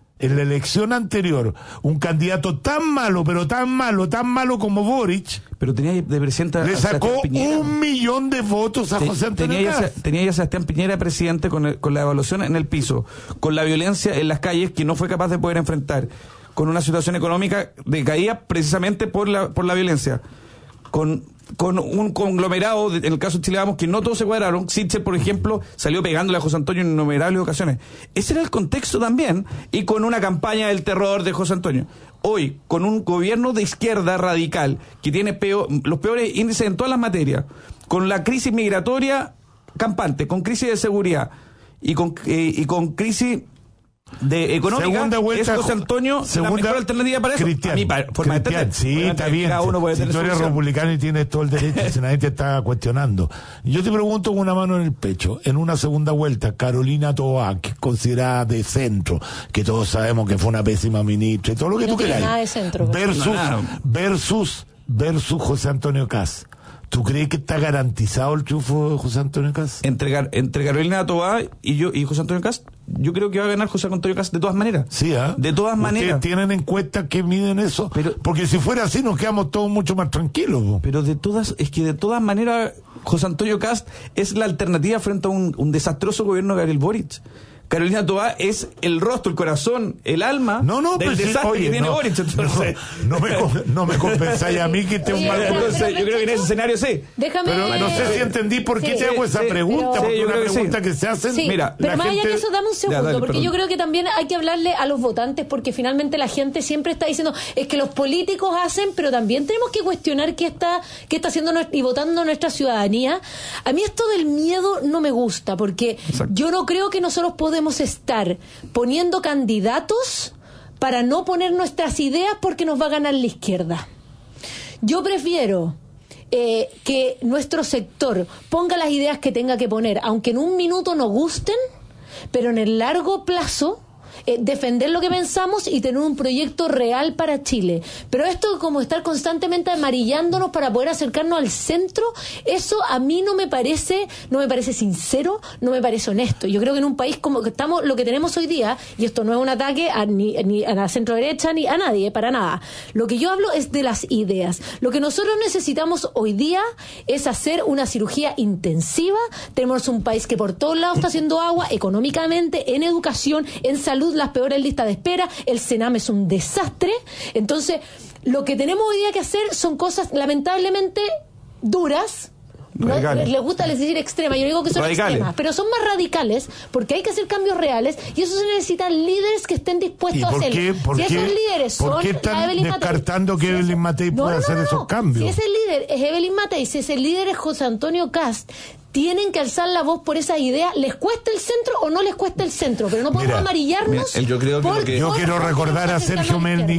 un candidato tan malo como Boric, pero tenía de presidente le sacó 1 millón de votos a José Antonio Cast. Tenía ya a Sebastián Piñera presidente con la evaluación en el piso, con la violencia en las calles que no fue capaz de poder enfrentar, con una situación económica decaída precisamente por la violencia, con un conglomerado, en el caso de Chile Vamos, que no todos se cuadraron. Sichel, por ejemplo, salió pegándole a José Antonio en innumerables ocasiones. Ese era el contexto también, y con una campaña del terror de José Antonio. Hoy, con un gobierno de izquierda radical que tiene los peores índices en todas las materias, con la crisis migratoria campante, con crisis de seguridad y con crisis económica, segunda vuelta, es José Antonio la mejor alternativa para eso. Sí, está bien. Si tú eres republicano y tienes todo el derecho, si nadie te está cuestionando. Yo te pregunto con una mano en el pecho, en una segunda vuelta, Carolina Toá, que es considerada de centro, que todos sabemos que fue una pésima ministra y todo lo que tú queráis, versus versus José Antonio Kast. ¿Tú crees que está garantizado el triunfo de José Antonio Kast? Entre Carolina Tobar y José Antonio Kast, yo creo que va a ganar José Antonio Kast de todas maneras. Sí, de todas maneras. ¿Tienen encuestas que miden eso? Porque si fuera así nos quedamos todos mucho más tranquilos. Pero de todas maneras José Antonio Kast es la alternativa frente a un desastroso gobierno de Gabriel Boric. Carolina Tobar es el rostro, el corazón, el alma del desastre que tiene Boric. Entonces, no me compensáis a mí que esté un mal. Entonces, yo creo que en ese escenario sí. Pero no sé si entendí por qué te hago esa pregunta, porque es una pregunta que se hacen. Sí, mira, pero más allá que eso, dame un segundo, porque perdón. yo creo que también hay que hablarle a los votantes, porque finalmente la gente siempre está diciendo, es que los políticos hacen, pero también tenemos que cuestionar qué está haciendo y votando nuestra ciudadanía. A mí esto del miedo no me gusta, porque yo no creo que nosotros podemos estar poniendo candidatos para no poner nuestras ideas porque nos va a ganar la izquierda. Yo prefiero que nuestro sector ponga las ideas que tenga que poner, aunque en un minuto no gusten, pero en el largo plazo defender lo que pensamos y tener un proyecto real para Chile. Pero esto como estar constantemente amarillándonos para poder acercarnos al centro, eso a mí no me parece sincero, no me parece honesto. Yo creo que en un país como que estamos, lo que tenemos hoy día, y esto no es un ataque ni a la centro derecha ni a nadie, para nada. Lo que yo hablo es de las ideas. Lo que nosotros necesitamos hoy día es hacer una cirugía intensiva. Tenemos un país que por todos lados está haciendo agua, económicamente, en educación, en salud, las peores listas de espera, el Sename es un desastre. Entonces, lo que tenemos hoy día que hacer son cosas lamentablemente duras. No, les gusta decir extremas, yo digo que son radicales, extremas, pero son más radicales porque hay que hacer cambios reales y eso se necesitan líderes que estén dispuestos a hacerlo. Si esos líderes son ¿por qué están descartando que Evelyn Matei pueda hacer esos cambios? Si ese líder es Evelyn Matei, si ese líder es José Antonio Kast, tienen que alzar la voz por esa idea, les cuesta el centro o no les cuesta el centro, pero no podemos amarillarnos. Yo quiero recordar a Sergio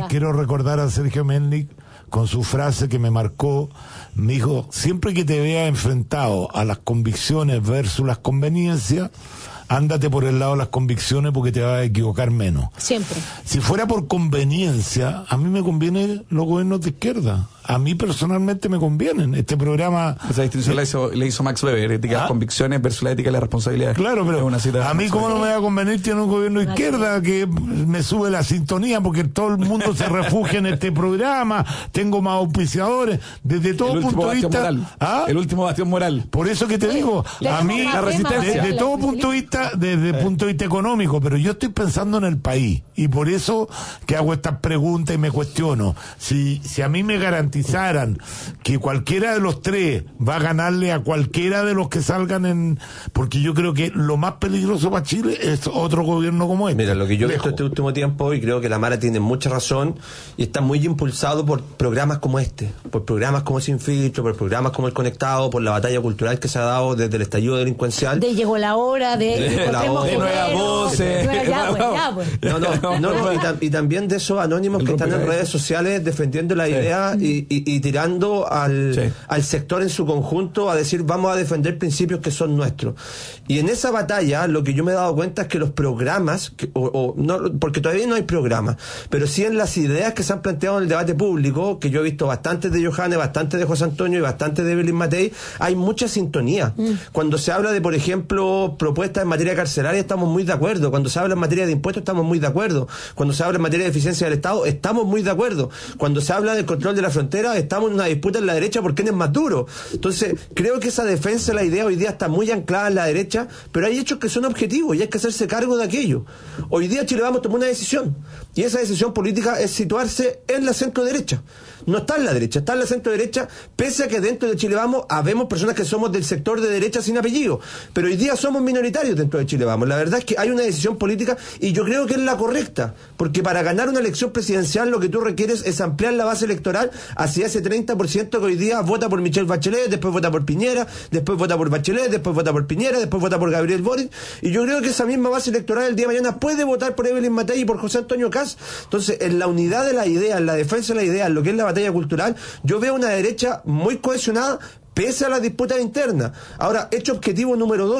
Melnik con su frase que me marcó. Me dijo, siempre que te veas enfrentado a las convicciones versus las conveniencias, ándate por el lado de las convicciones porque te vas a equivocar menos. Siempre. Si fuera por conveniencia, a mí me convienen los gobiernos de izquierda. A mí personalmente me convienen. Este programa... Esa distinción le hizo Max Weber, ética de las convicciones versus la ética de la responsabilidad. Claro, pero a mí como no me va a convenir tiene un gobierno de izquierda que me sube la sintonía porque todo el mundo se refugia en este programa, tengo más auspiciadores, desde todo punto de vista... El último bastión moral. Por eso que te digo, a mí, la resistencia. Desde todo punto de vista, desde el punto de vista económico, pero yo estoy pensando en el país, y por eso que hago estas preguntas y me cuestiono. Si a mí me garantizaran que cualquiera de los tres va a ganarle a cualquiera de los que salgan porque yo creo que lo más peligroso para Chile es otro gobierno como este. Mira, lo que yo he visto este último tiempo, y creo que la Mara tiene mucha razón, y está muy impulsado por programas como este, por programas como Sin Filtro, por programas como El Conectado, por la batalla cultural que se ha dado desde el estallido delincuencial. Llegó la hora de nuevas voces. Y también de esos anónimos que están en redes sociales defendiendo la idea y tirando al sector en su conjunto a decir vamos a defender principios que son nuestros. Y en esa batalla lo que yo me he dado cuenta es que los programas, no, porque todavía no hay programas, pero sí en las ideas que se han planteado en el debate público, que yo he visto bastantes de Johannes, bastantes de José Antonio y bastantes de Evelyn Matei, hay mucha sintonía. Cuando se habla de, por ejemplo, propuestas en materia carcelaria, estamos muy de acuerdo. Cuando se habla en materia de impuestos, estamos muy de acuerdo. Cuando se habla en materia de eficiencia del Estado, estamos muy de acuerdo. Cuando se habla del control de la frontera, estamos en una disputa en la derecha por quién es más duro. Entonces, creo que esa defensa de la idea hoy día está muy anclada en la derecha, pero hay hechos que son objetivos y hay que hacerse cargo de aquello. Hoy día Chile Vamos tomó una decisión, y esa decisión política es situarse en la centro derecha. No está en la derecha, está en la centro derecha, pese a que dentro de Chile Vamos habemos personas que somos del sector de derecha sin apellido, pero hoy día somos minoritarios dentro de Chile Vamos. La verdad es que hay una decisión política y yo creo que es la correcta, porque para ganar una elección presidencial lo que tú requieres es ampliar la base electoral hacia ese 30% que hoy día vota por Michelle Bachelet, después vota por Piñera, después vota por Bachelet, después vota por Piñera, después vota por Gabriel Boric, y yo creo que esa misma base electoral el día de mañana puede votar por Evelyn Matei y por José Antonio Kast. Entonces, en la unidad de la idea, en la defensa de la idea, en lo que es la batalla cultural, yo veo una derecha muy cohesionada pese a las disputas internas. Ahora, hecho objetivo número 2.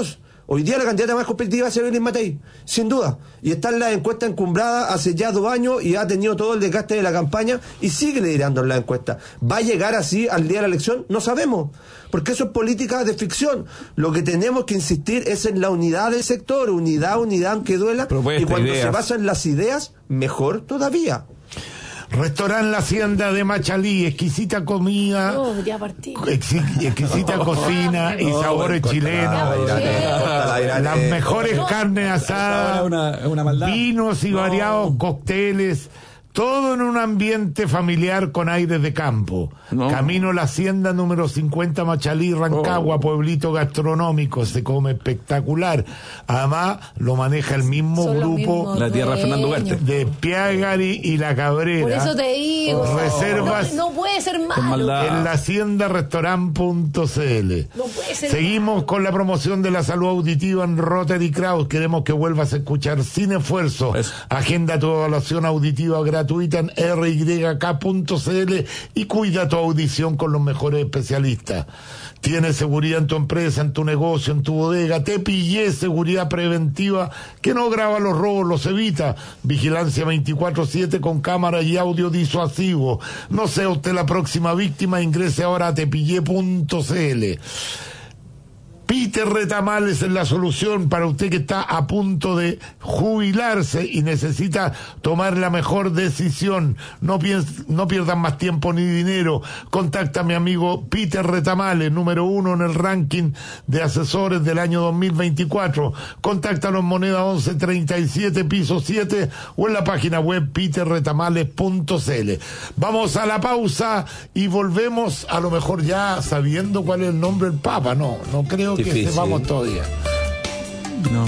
Hoy día la candidata más competitiva es Evelyn Matei, sin duda. Y está en la encuesta encumbrada hace ya 2 años y ha tenido todo el desgaste de la campaña y sigue liderando en la encuesta. ¿Va a llegar así al día de la elección? No sabemos, porque eso es política de ficción. Lo que tenemos que insistir es en la unidad del sector, unidad, aunque duela. Propuesta, y cuando ideas. se basa en las ideas, mejor todavía. Restaurante La Hacienda de Machalí, exquisita comida, Ya partí. exquisita cocina y sabores chilenos, las mejores carnes asadas, una maldad. vinos y variados cócteles, todo en un ambiente familiar con aires de campo. Camino La Hacienda número 50, Machalí, Rancagua, pueblito gastronómico, se come espectacular. Además, lo maneja el mismo Son los grupo mismos La tierra Fernando dueños. Ugarte. de Piagari y La Cabrera. Por eso te digo. Reservas No puede ser Con malo. maldad. en lahaciendarestaurant.cl. No puede ser Seguimos con la promoción de la salud auditiva en Rotary Crowd. Queremos que vuelvas a escuchar sin esfuerzo. Agenda tu evaluación auditiva gratuita en ryk.cl y cuida tu audición con los mejores especialistas. Tienes seguridad en tu empresa, en tu negocio, en tu bodega. Te pillé seguridad preventiva que no graba los robos, los evita. Vigilancia 24/7 con cámara y audio disuasivo. No sea usted la próxima víctima, ingrese ahora a tepillé.cl. Peter Retamales es la solución para usted que está a punto de jubilarse y necesita tomar la mejor decisión. No pierdan más tiempo ni dinero. Contacta a mi amigo Peter Retamales, número 1 en el ranking de asesores del año 2024. Contáctalo en moneda 1137, piso 7 o en la página web peterretamales.cl. Vamos a la pausa y volvemos, a lo mejor ya sabiendo cuál es el nombre del Papa. No creo que Difícil. sepamos todavía. No.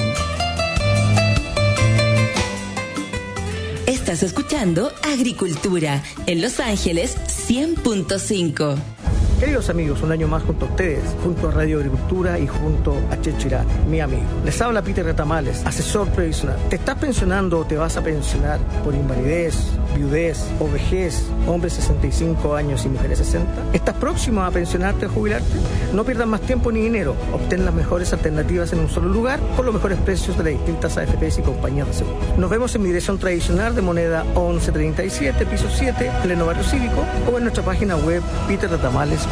Estás escuchando Agricultura en Los Ángeles 100.5. Queridos amigos, un año más junto a ustedes, junto a Radio Agricultura y junto a Chechirán, mi amigo. Les habla Peter Retamales, asesor previsional. ¿Te estás pensionando o te vas a pensionar por invalidez, viudez o vejez, hombres 65 años y mujeres 60? ¿Estás próximo a pensionarte o jubilarte? No pierdas más tiempo ni dinero. Obtén las mejores alternativas en un solo lugar con los mejores precios de las distintas AFPs y compañías de seguro. Nos vemos en mi dirección tradicional de moneda 1137, piso 7, pleno barrio cívico, o en nuestra página web peterretamales.cl.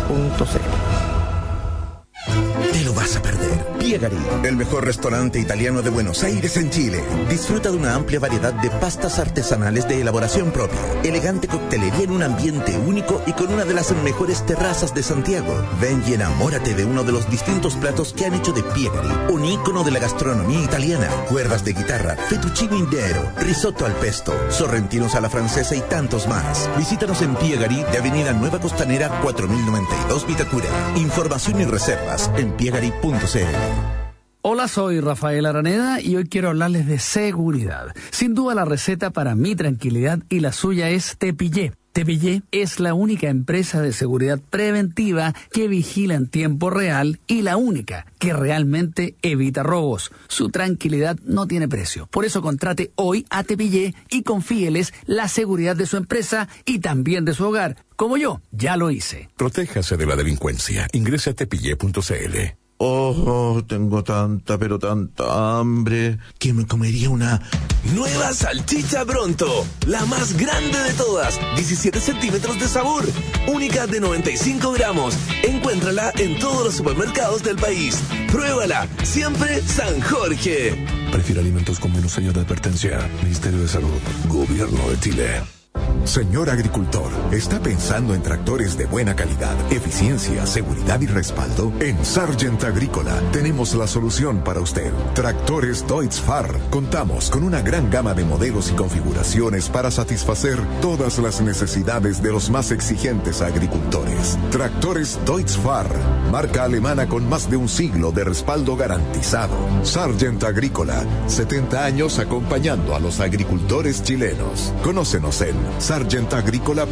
Te lo vas a perder. Piegari, el mejor restaurante italiano de Buenos Aires en Chile. Disfruta de una amplia variedad de pastas artesanales de elaboración propia, elegante coctelería en un ambiente único y con una de las mejores terrazas de Santiago. Ven y enamórate de uno de los distintos platos que han hecho de Piegari un ícono de la gastronomía italiana. Cuerdas de guitarra, fettuccine intero, risotto al pesto, sorrentinos a la francesa y tantos más. Visítanos en Piegari de Avenida Nueva Costanera 4092 Vitacura. Información y reservas en piegari.cl. Hola, soy Rafael Araneda y hoy quiero hablarles de seguridad. Sin duda la receta para mi tranquilidad y la suya es Tepillé. Tepillé es la única empresa de seguridad preventiva que vigila en tiempo real y la única que realmente evita robos. Su tranquilidad no tiene precio. Por eso contrate hoy a Tepillé y confíeles la seguridad de su empresa y también de su hogar. Como yo, ya lo hice. Protéjase de la delincuencia. Ingrese a tepillé.cl. Oh, tengo tanta, pero tanta hambre que me comería una... Nueva salchicha Bronto, la más grande de todas, 17 centímetros de sabor, única de 95 gramos. Encuéntrala en todos los supermercados del país. Pruébala, siempre San Jorge. Prefiere alimentos con menos sello de advertencia. Ministerio de Salud, Gobierno de Chile. Señor agricultor, ¿está pensando en tractores de buena calidad, eficiencia, seguridad y respaldo? En Sargent Agrícola tenemos la solución para usted. Tractores Deutz-Fahr. Contamos con una gran gama de modelos y configuraciones para satisfacer todas las necesidades de los más exigentes agricultores. Tractores Deutz-Fahr, marca alemana con más de un siglo de respaldo garantizado. Sargent Agrícola, 70 años acompañando a los agricultores chilenos. Conócenos en sargentagricola.cl.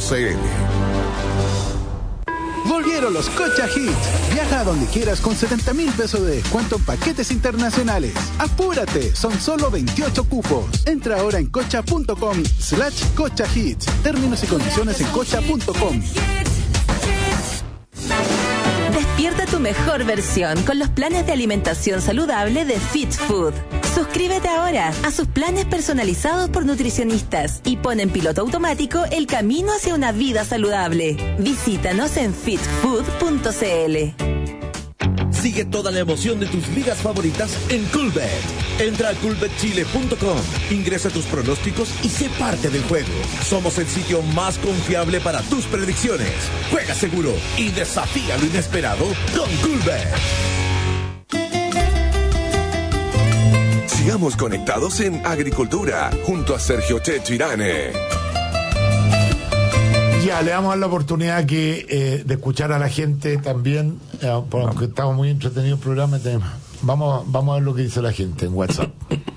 Volvieron los Cocha Hits. Viaja a donde quieras con 70,000 pesos de descuento en paquetes internacionales. ¡Apúrate! Son solo 28 cupos. Entra ahora en cocha.com/Cocha Hits. Términos y condiciones en cocha.com. Despierta tu mejor versión con los planes de alimentación saludable de Fit Food. Suscríbete ahora a sus planes personalizados por nutricionistas y pon en piloto automático el camino hacia una vida saludable. Visítanos en fitfood.cl. Sigue toda la emoción de tus ligas favoritas en Coolbet. Entra a coolbetchile.com, ingresa tus pronósticos y sé parte del juego. Somos el sitio más confiable para tus predicciones. Juega seguro y desafía lo inesperado con Coolbet. Sigamos conectados en Agricultura, junto a Sergio Checho Irane. Ya, le damos la oportunidad de escuchar a la gente también, porque estamos muy entretenidos el programa. Vamos a ver lo que dice la gente en WhatsApp.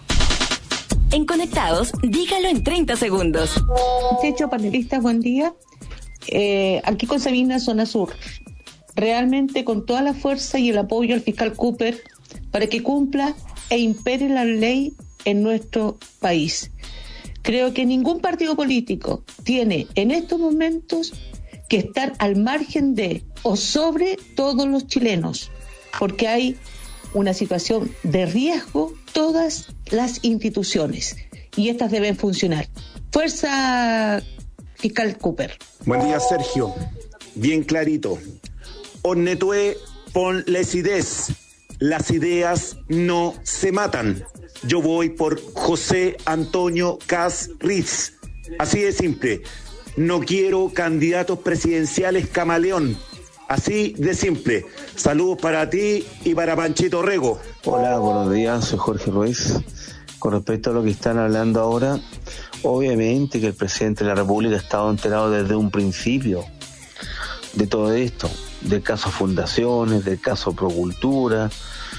En Conectados, dígalo en 30 segundos. Checho, panelistas, buen día. Aquí con Sabina, zona sur. Realmente con toda la fuerza y el apoyo al fiscal Cooper para que cumpla e impere la ley en nuestro país. Creo que ningún partido político tiene en estos momentos que estar al margen de o sobre todos los chilenos, porque hay una situación de riesgo todas las instituciones y estas deben funcionar. Fuerza, fiscal Cooper. Buen día, Sergio. Bien clarito. Onnetue pon les ideas. Las ideas no se matan. Yo voy por José Antonio Cas Riz. Así de simple. No quiero candidatos presidenciales camaleón. Así de simple. Saludos para ti y para Panchito Rego. Hola, buenos días. Soy Jorge Ruiz. Con respecto a lo que están hablando ahora, obviamente que el presidente de la República ha estado enterado desde un principio de todo esto. Del caso Fundaciones, del caso Procultura,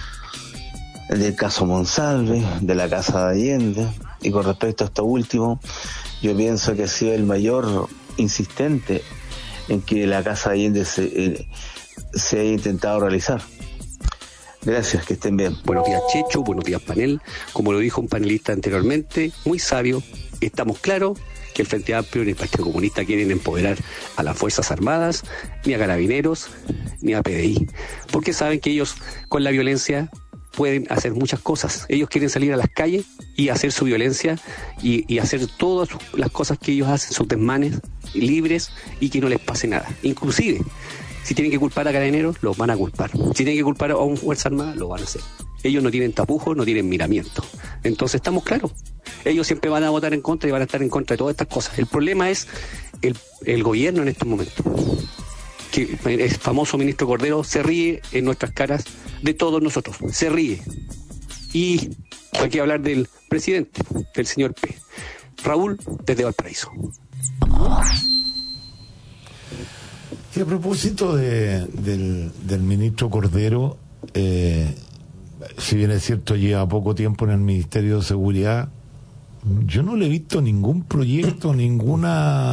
del caso Monsalve, de la Casa de Allende. Y con respecto a esto último, yo pienso que ha sido el mayor insistente en que la Casa de Allende se haya intentado realizar. Gracias, que estén bien. Buenos días, Checho, buenos días, panel. Como lo dijo un panelista anteriormente, muy sabio, estamos claros que el Frente Amplio ni el Partido Comunista quieren empoderar a las Fuerzas Armadas, ni a Carabineros, ni a PDI, porque saben que ellos con la violencia pueden hacer muchas cosas. Ellos quieren salir a las calles y hacer su violencia y hacer todas las cosas que ellos hacen, sus desmanes libres y que no les pase nada. Inclusive, si tienen que culpar a Carabineros, los van a culpar. Si tienen que culpar a una Fuerza Armada, lo van a hacer. Ellos no tienen tapujos, no tienen miramiento. Entonces estamos claros. Ellos siempre van a votar en contra y van a estar en contra de todas estas cosas. El problema es el gobierno en estos momentos. Que el famoso ministro Cordero se ríe en nuestras caras de todos nosotros. Se ríe. Y hay que hablar del presidente, del señor P. Raúl, desde Valparaíso. Y a propósito del ministro Cordero, si bien es cierto lleva poco tiempo en el Ministerio de Seguridad, yo no le he visto ningún proyecto, ningún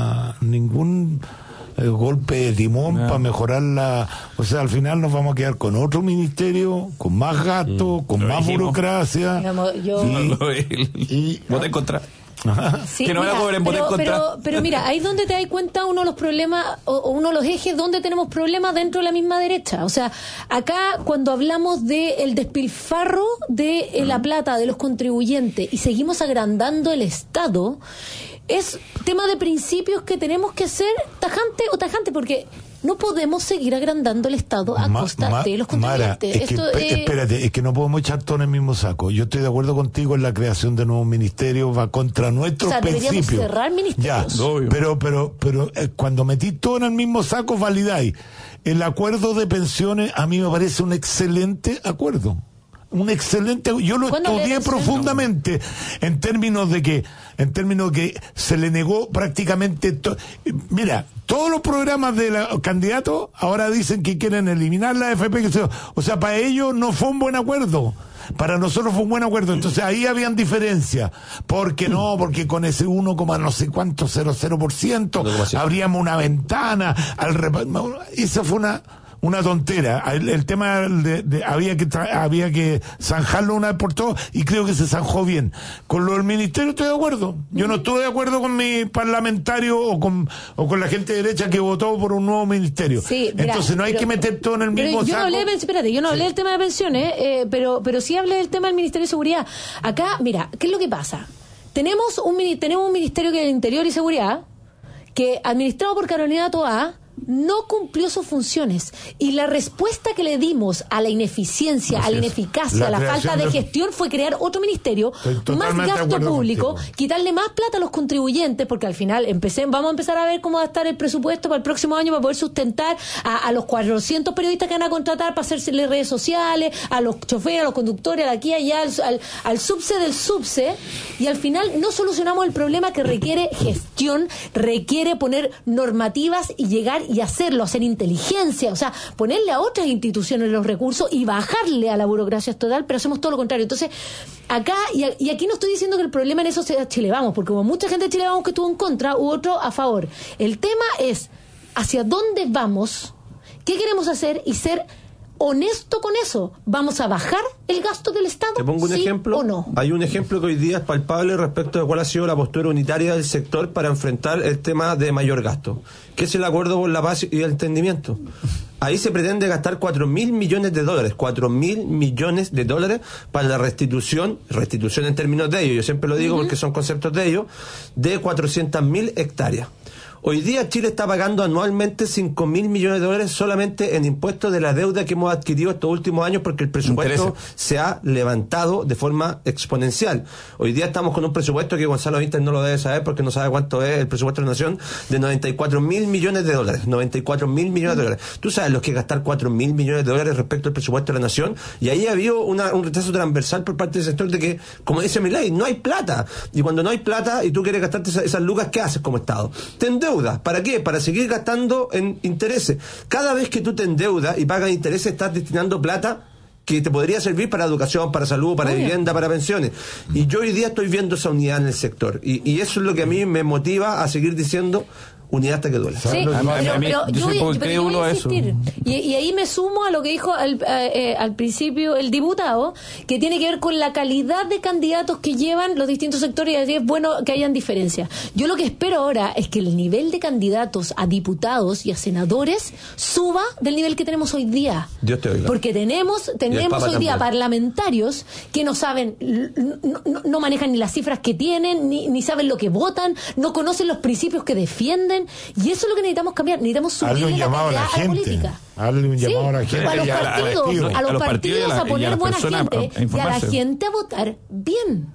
golpe de timón para mejorar la... O sea, al final nos vamos a quedar con otro ministerio, con más gastos, con más burocracia. Digamos, voté en contra. Sí, que no mira, van a poder votar en contra. Pero mira, ahí es donde te das cuenta uno de los problemas o uno de los ejes donde tenemos problemas dentro de la misma derecha. O sea, acá cuando hablamos del despilfarro de la plata de los contribuyentes y seguimos agrandando el Estado, es tema de principios que tenemos que ser tajante, porque no podemos seguir agrandando el Estado a costa de los contribuyentes. Mara, espérate, es que no podemos echar todo en el mismo saco. Yo estoy de acuerdo contigo en la creación de nuevos ministerios, va contra nuestros principios. Deberíamos cerrar ministerios. Ya, pero cuando metí todo en el mismo saco, validáis. El acuerdo de pensiones a mí me parece un excelente acuerdo. Yo lo estudié profundamente en términos de que se le negó prácticamente mira, todos los programas de los candidatos ahora dicen que quieren eliminar la AFP, o sea, para ellos no fue un buen acuerdo. Para nosotros fue un buen acuerdo. Entonces ahí habían diferencias. Porque con ese 1, no sé cuánto, 0,0%, abríamos una ventana al esa fue una tontera. El tema había que zanjarlo una vez por todas, y creo que se zanjó bien. Con lo del ministerio estoy de acuerdo. Yo no estuve de acuerdo con mi parlamentario o con la gente de derecha que votó por un nuevo ministerio. Sí, mira, entonces no hay que meter todo en el mismo saco. Yo no hablé del tema de pensiones, pero sí hablé del tema del Ministerio de Seguridad. Acá, mira, ¿qué es lo que pasa? Tenemos un ministerio que es el Interior y Seguridad, que administrado por Carolina Toá no cumplió sus funciones, y la respuesta que le dimos a la ineficiencia, a la ineficacia, a la falta de gestión fue crear otro ministerio, más gasto público, quitarle más plata a los contribuyentes, porque al final vamos a empezar a ver cómo va a estar el presupuesto para el próximo año para poder sustentar a los 400 periodistas que van a contratar para hacerse redes sociales, a los choferes, a los conductores, de aquí a allá, al subse del subse, y al final no solucionamos el problema que requiere gestión, requiere poner normativas y llegar y hacer inteligencia, o sea, ponerle a otras instituciones los recursos y bajarle a la burocracia estatal, pero hacemos todo lo contrario. Entonces, acá, y aquí no estoy diciendo que el problema en eso sea Chile Vamos, porque hubo mucha gente de Chile Vamos que estuvo en contra, u otro a favor. El tema es hacia dónde vamos, qué queremos hacer y ser honesto con eso. ¿Vamos a bajar el gasto del Estado? Te pongo un ejemplo. ¿O no? Hay un ejemplo que hoy día es palpable respecto de cuál ha sido la postura unitaria del sector para enfrentar el tema de mayor gasto, que es el acuerdo por la paz y el entendimiento. Ahí se pretende gastar 4.000 millones de dólares, 4.000 millones de dólares para la restitución en términos de ellos, yo siempre lo digo porque son conceptos de ellos, de 400.000 hectáreas. Hoy día Chile está pagando anualmente 5.000 millones de dólares solamente en impuestos de la deuda que hemos adquirido estos últimos años, porque el presupuesto se ha levantado de forma exponencial. Hoy día estamos con un presupuesto que Gonzalo Vinter no lo debe saber porque no sabe cuánto es el presupuesto de la Nación, de 94.000 millones de dólares. 94.000 millones de dólares. Tú sabes lo que es gastar 4.000 millones de dólares respecto al presupuesto de la Nación, y ahí ha habido un rechazo transversal por parte del sector de que, como dice Milei, no hay plata. Y cuando no hay plata y tú quieres gastarte esas lucas, ¿qué haces como Estado? Te endeudas. ¿Para qué? Para seguir gastando en intereses. Cada vez que tú te endeudas y pagas intereses, estás destinando plata que te podría servir para educación, para salud, para vivienda, para pensiones. Y yo hoy día estoy viendo esa unidad en el sector. Y eso es lo que a mí me motiva a seguir diciendo unidad hasta que duele. Sí, pero yo voy a insistir. Y ahí me sumo a lo que dijo al principio el diputado, que tiene que ver con la calidad de candidatos que llevan los distintos sectores, y es bueno que hayan diferencias. Yo lo que espero ahora es que el nivel de candidatos a diputados y a senadores suba del nivel que tenemos hoy día. Dios te oiga. Porque tenemos hoy día parlamentarios que no saben, no manejan ni las cifras que tienen, ni saben lo que votan, no conocen los principios que defienden. Y eso es lo que necesitamos cambiar. Necesitamos subirle la calidad a la política. Hazle un llamado a la gente. A los partidos a poner buena gente y a la gente a votar bien.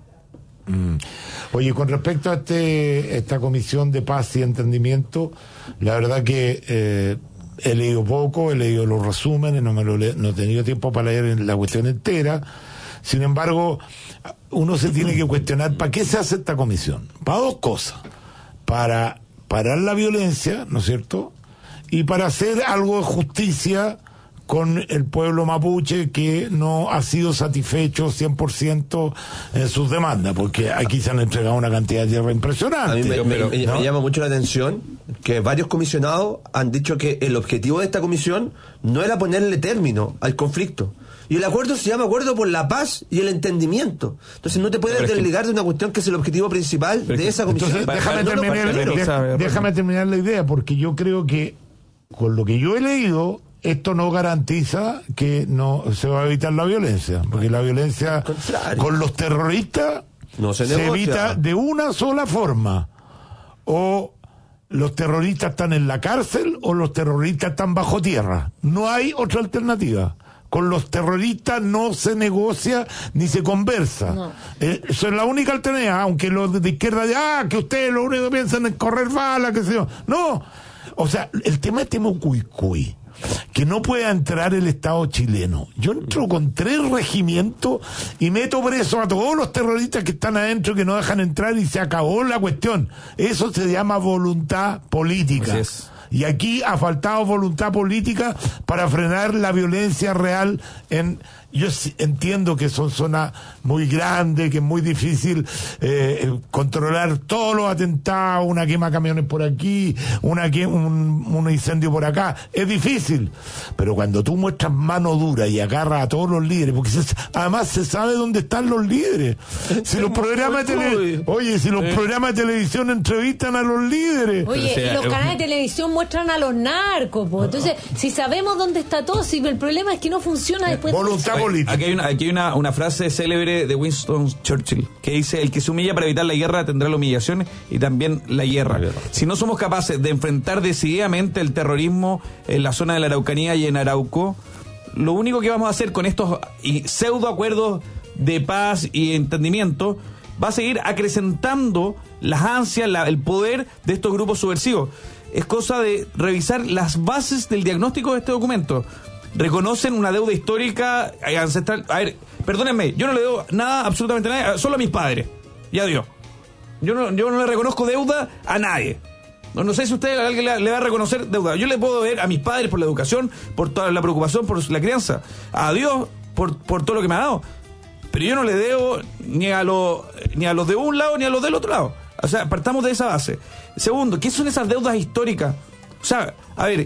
Oye, con respecto a esta comisión de paz y entendimiento, la verdad que he leído poco, he leído los resúmenes, no he tenido tiempo para leer la cuestión entera. Sin embargo, uno se tiene que cuestionar ¿para qué se hace esta comisión? Para dos cosas: para parar la violencia, ¿no es cierto?, y para hacer algo de justicia con el pueblo mapuche, que no ha sido satisfecho 100% en sus demandas, porque aquí se han entregado una cantidad de tierra impresionante. A mí me llama mucho la atención que varios comisionados han dicho que el objetivo de esta comisión no era ponerle término al conflicto. Y el acuerdo se llama Acuerdo por la Paz y el Entendimiento. Entonces no te puedes desligar de una cuestión que es el objetivo principal de esa comisión. Entonces, déjame terminar la idea, porque yo creo que con lo que yo he leído, esto no garantiza que no se va a evitar la violencia, porque la violencia con los terroristas no se evita de una sola forma: o los terroristas están en la cárcel o los terroristas están bajo tierra. No hay otra alternativa. Con los terroristas no se negocia ni se conversa. No. Eso es la única alternativa, aunque los de izquierda que ustedes lo único que piensan es correr balas, qué sé yo. No. O sea, el tema es Temucuicui, que no pueda entrar el Estado chileno. Yo entro con 3 regimientos y meto preso a todos los terroristas que están adentro, que no dejan entrar, y se acabó la cuestión. Eso se llama voluntad política. Así es. Y aquí ha faltado voluntad política para frenar la violencia real en yo entiendo que son zonas muy grandes, que es muy difícil controlar todos los atentados, una quema de camiones por aquí, un incendio por acá. Es difícil. Pero cuando tú muestras mano dura y agarras a todos los líderes, porque además se sabe dónde están los líderes. Si los programas programas de televisión entrevistan a los líderes. Oye, y los canales de televisión muestran a los narcos, po. Entonces, si sabemos dónde está todo, si el problema es que no funciona después. Voluntad política. Aquí hay una frase célebre de Winston Churchill que dice: el que se humilla para evitar la guerra tendrá la humillación y también la guerra. Si no somos capaces de enfrentar decididamente el terrorismo en la zona de la Araucanía y en Arauco, lo único que vamos a hacer con estos pseudo acuerdos de paz y entendimiento va a seguir acrecentando las ansias, el poder de estos grupos subversivos. Es cosa de revisar las bases del diagnóstico de este documento. Reconocen una deuda histórica ancestral. A ver, perdónenme, yo no le debo nada, absolutamente nada, solo a mis padres. Ya Dios. Yo no le reconozco deuda a nadie. No sé si usted a alguien le va a reconocer deuda. Yo le puedo ver a mis padres por la educación, por toda la preocupación, por la crianza. A Dios por todo lo que me ha dado. Pero yo no le debo ni a los de un lado ni a los del otro lado. O sea, partamos de esa base. Segundo, ¿qué son esas deudas históricas? O sea, a ver,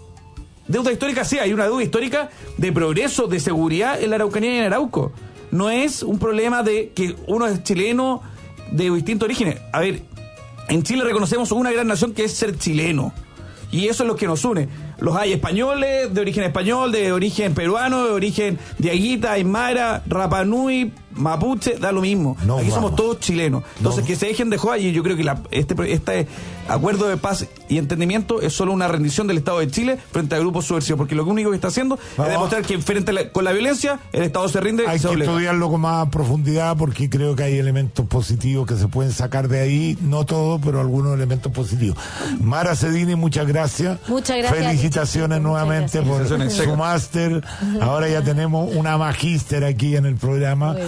deuda histórica, sí, hay una deuda histórica de progreso, de seguridad en la Araucanía y en Arauco. No es un problema de que uno es chileno de distintos orígenes. A ver, en Chile reconocemos una gran nación que es ser chileno. Y eso es lo que nos une. Los hay españoles, de origen español, de origen peruano, de origen diaguita, aymara, rapanui, mapuche, da lo mismo. Aquí somos todos chilenos. Entonces, que se dejen de joder, y yo creo que este acuerdo de paz y entendimiento es solo una rendición del Estado de Chile frente a grupos subversivos, porque lo único que está haciendo es demostrar que frente con la violencia el Estado se rinde. Hay que estudiarlo con más profundidad, porque creo que hay elementos positivos que se pueden sacar de ahí, no todos, pero algunos elementos positivos. Mara Cedini, muchas gracias. Muchas gracias. Felicitaciones nuevamente por su máster. Ahora ya tenemos una magíster aquí en el programa.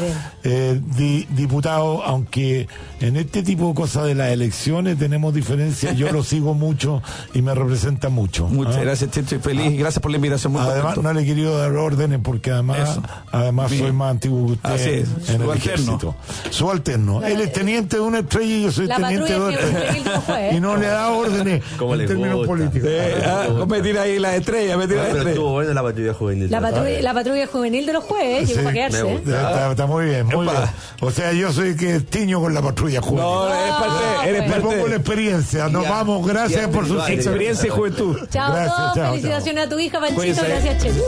Diputado, aunque en este tipo de cosas de las elecciones tenemos diferencias, yo lo sigo mucho y me representa mucho. Muchas gracias, Checho, feliz, gracias por la invitación. Muy además, contento. no le he querido dar órdenes porque además soy más antiguo que usted. Así es, en el ejército. Subalterno. Él es teniente de una estrella y yo soy teniente de otra. Y no le da órdenes en términos políticos. Me tira ahí la estrella, Pero estuvo buena la patrulla juvenil. La patrulla juvenil de los jueves, llegó para quedarse. Está muy bien, muy bien. O sea, yo soy que tiño con la patrulla juvenil. No, eres parte. Me pongo la experiencia. Nos vamos, gracias por su experiencia y juventud. Chao, gracias, todos. Felicitaciones a tu hija, Panchito. Gracias, Checho.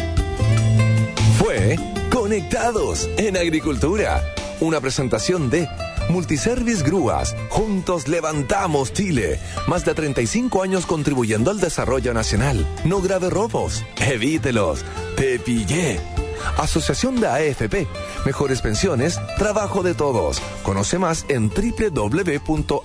Fue Conectados en Agricultura. Una presentación de Multiservice Grúas. Juntos levantamos Chile. Más de 35 años contribuyendo al desarrollo nacional. No grave robos. Evítelos. Te pillé. Asociación de AFP. Mejores pensiones, trabajo de todos. Conoce más en www.aafp.cl.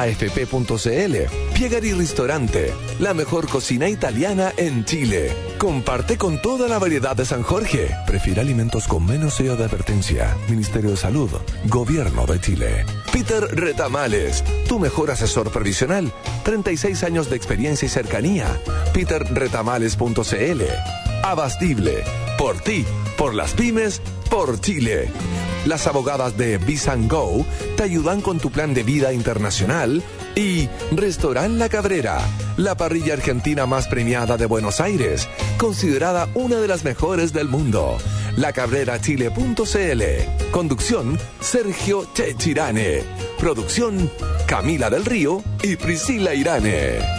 Piegari Restaurante, la mejor cocina italiana en Chile. Comparte con toda la variedad de San Jorge. Prefiere alimentos con menos sello de advertencia. Ministerio de Salud, Gobierno de Chile. Peter Retamales, tu mejor asesor previsional. 36 años de experiencia y cercanía. peterretamales.cl. Abastible, por ti, por las pymes, por Chile. Las abogadas de Visa & Go te ayudan con tu plan de vida internacional. Y Restaurant La Cabrera, la parrilla argentina más premiada de Buenos Aires, considerada una de las mejores del mundo. lacabrerachile.cl. Conducción, Sergio Chechirane. Producción, Camila del Río y Priscila Irane.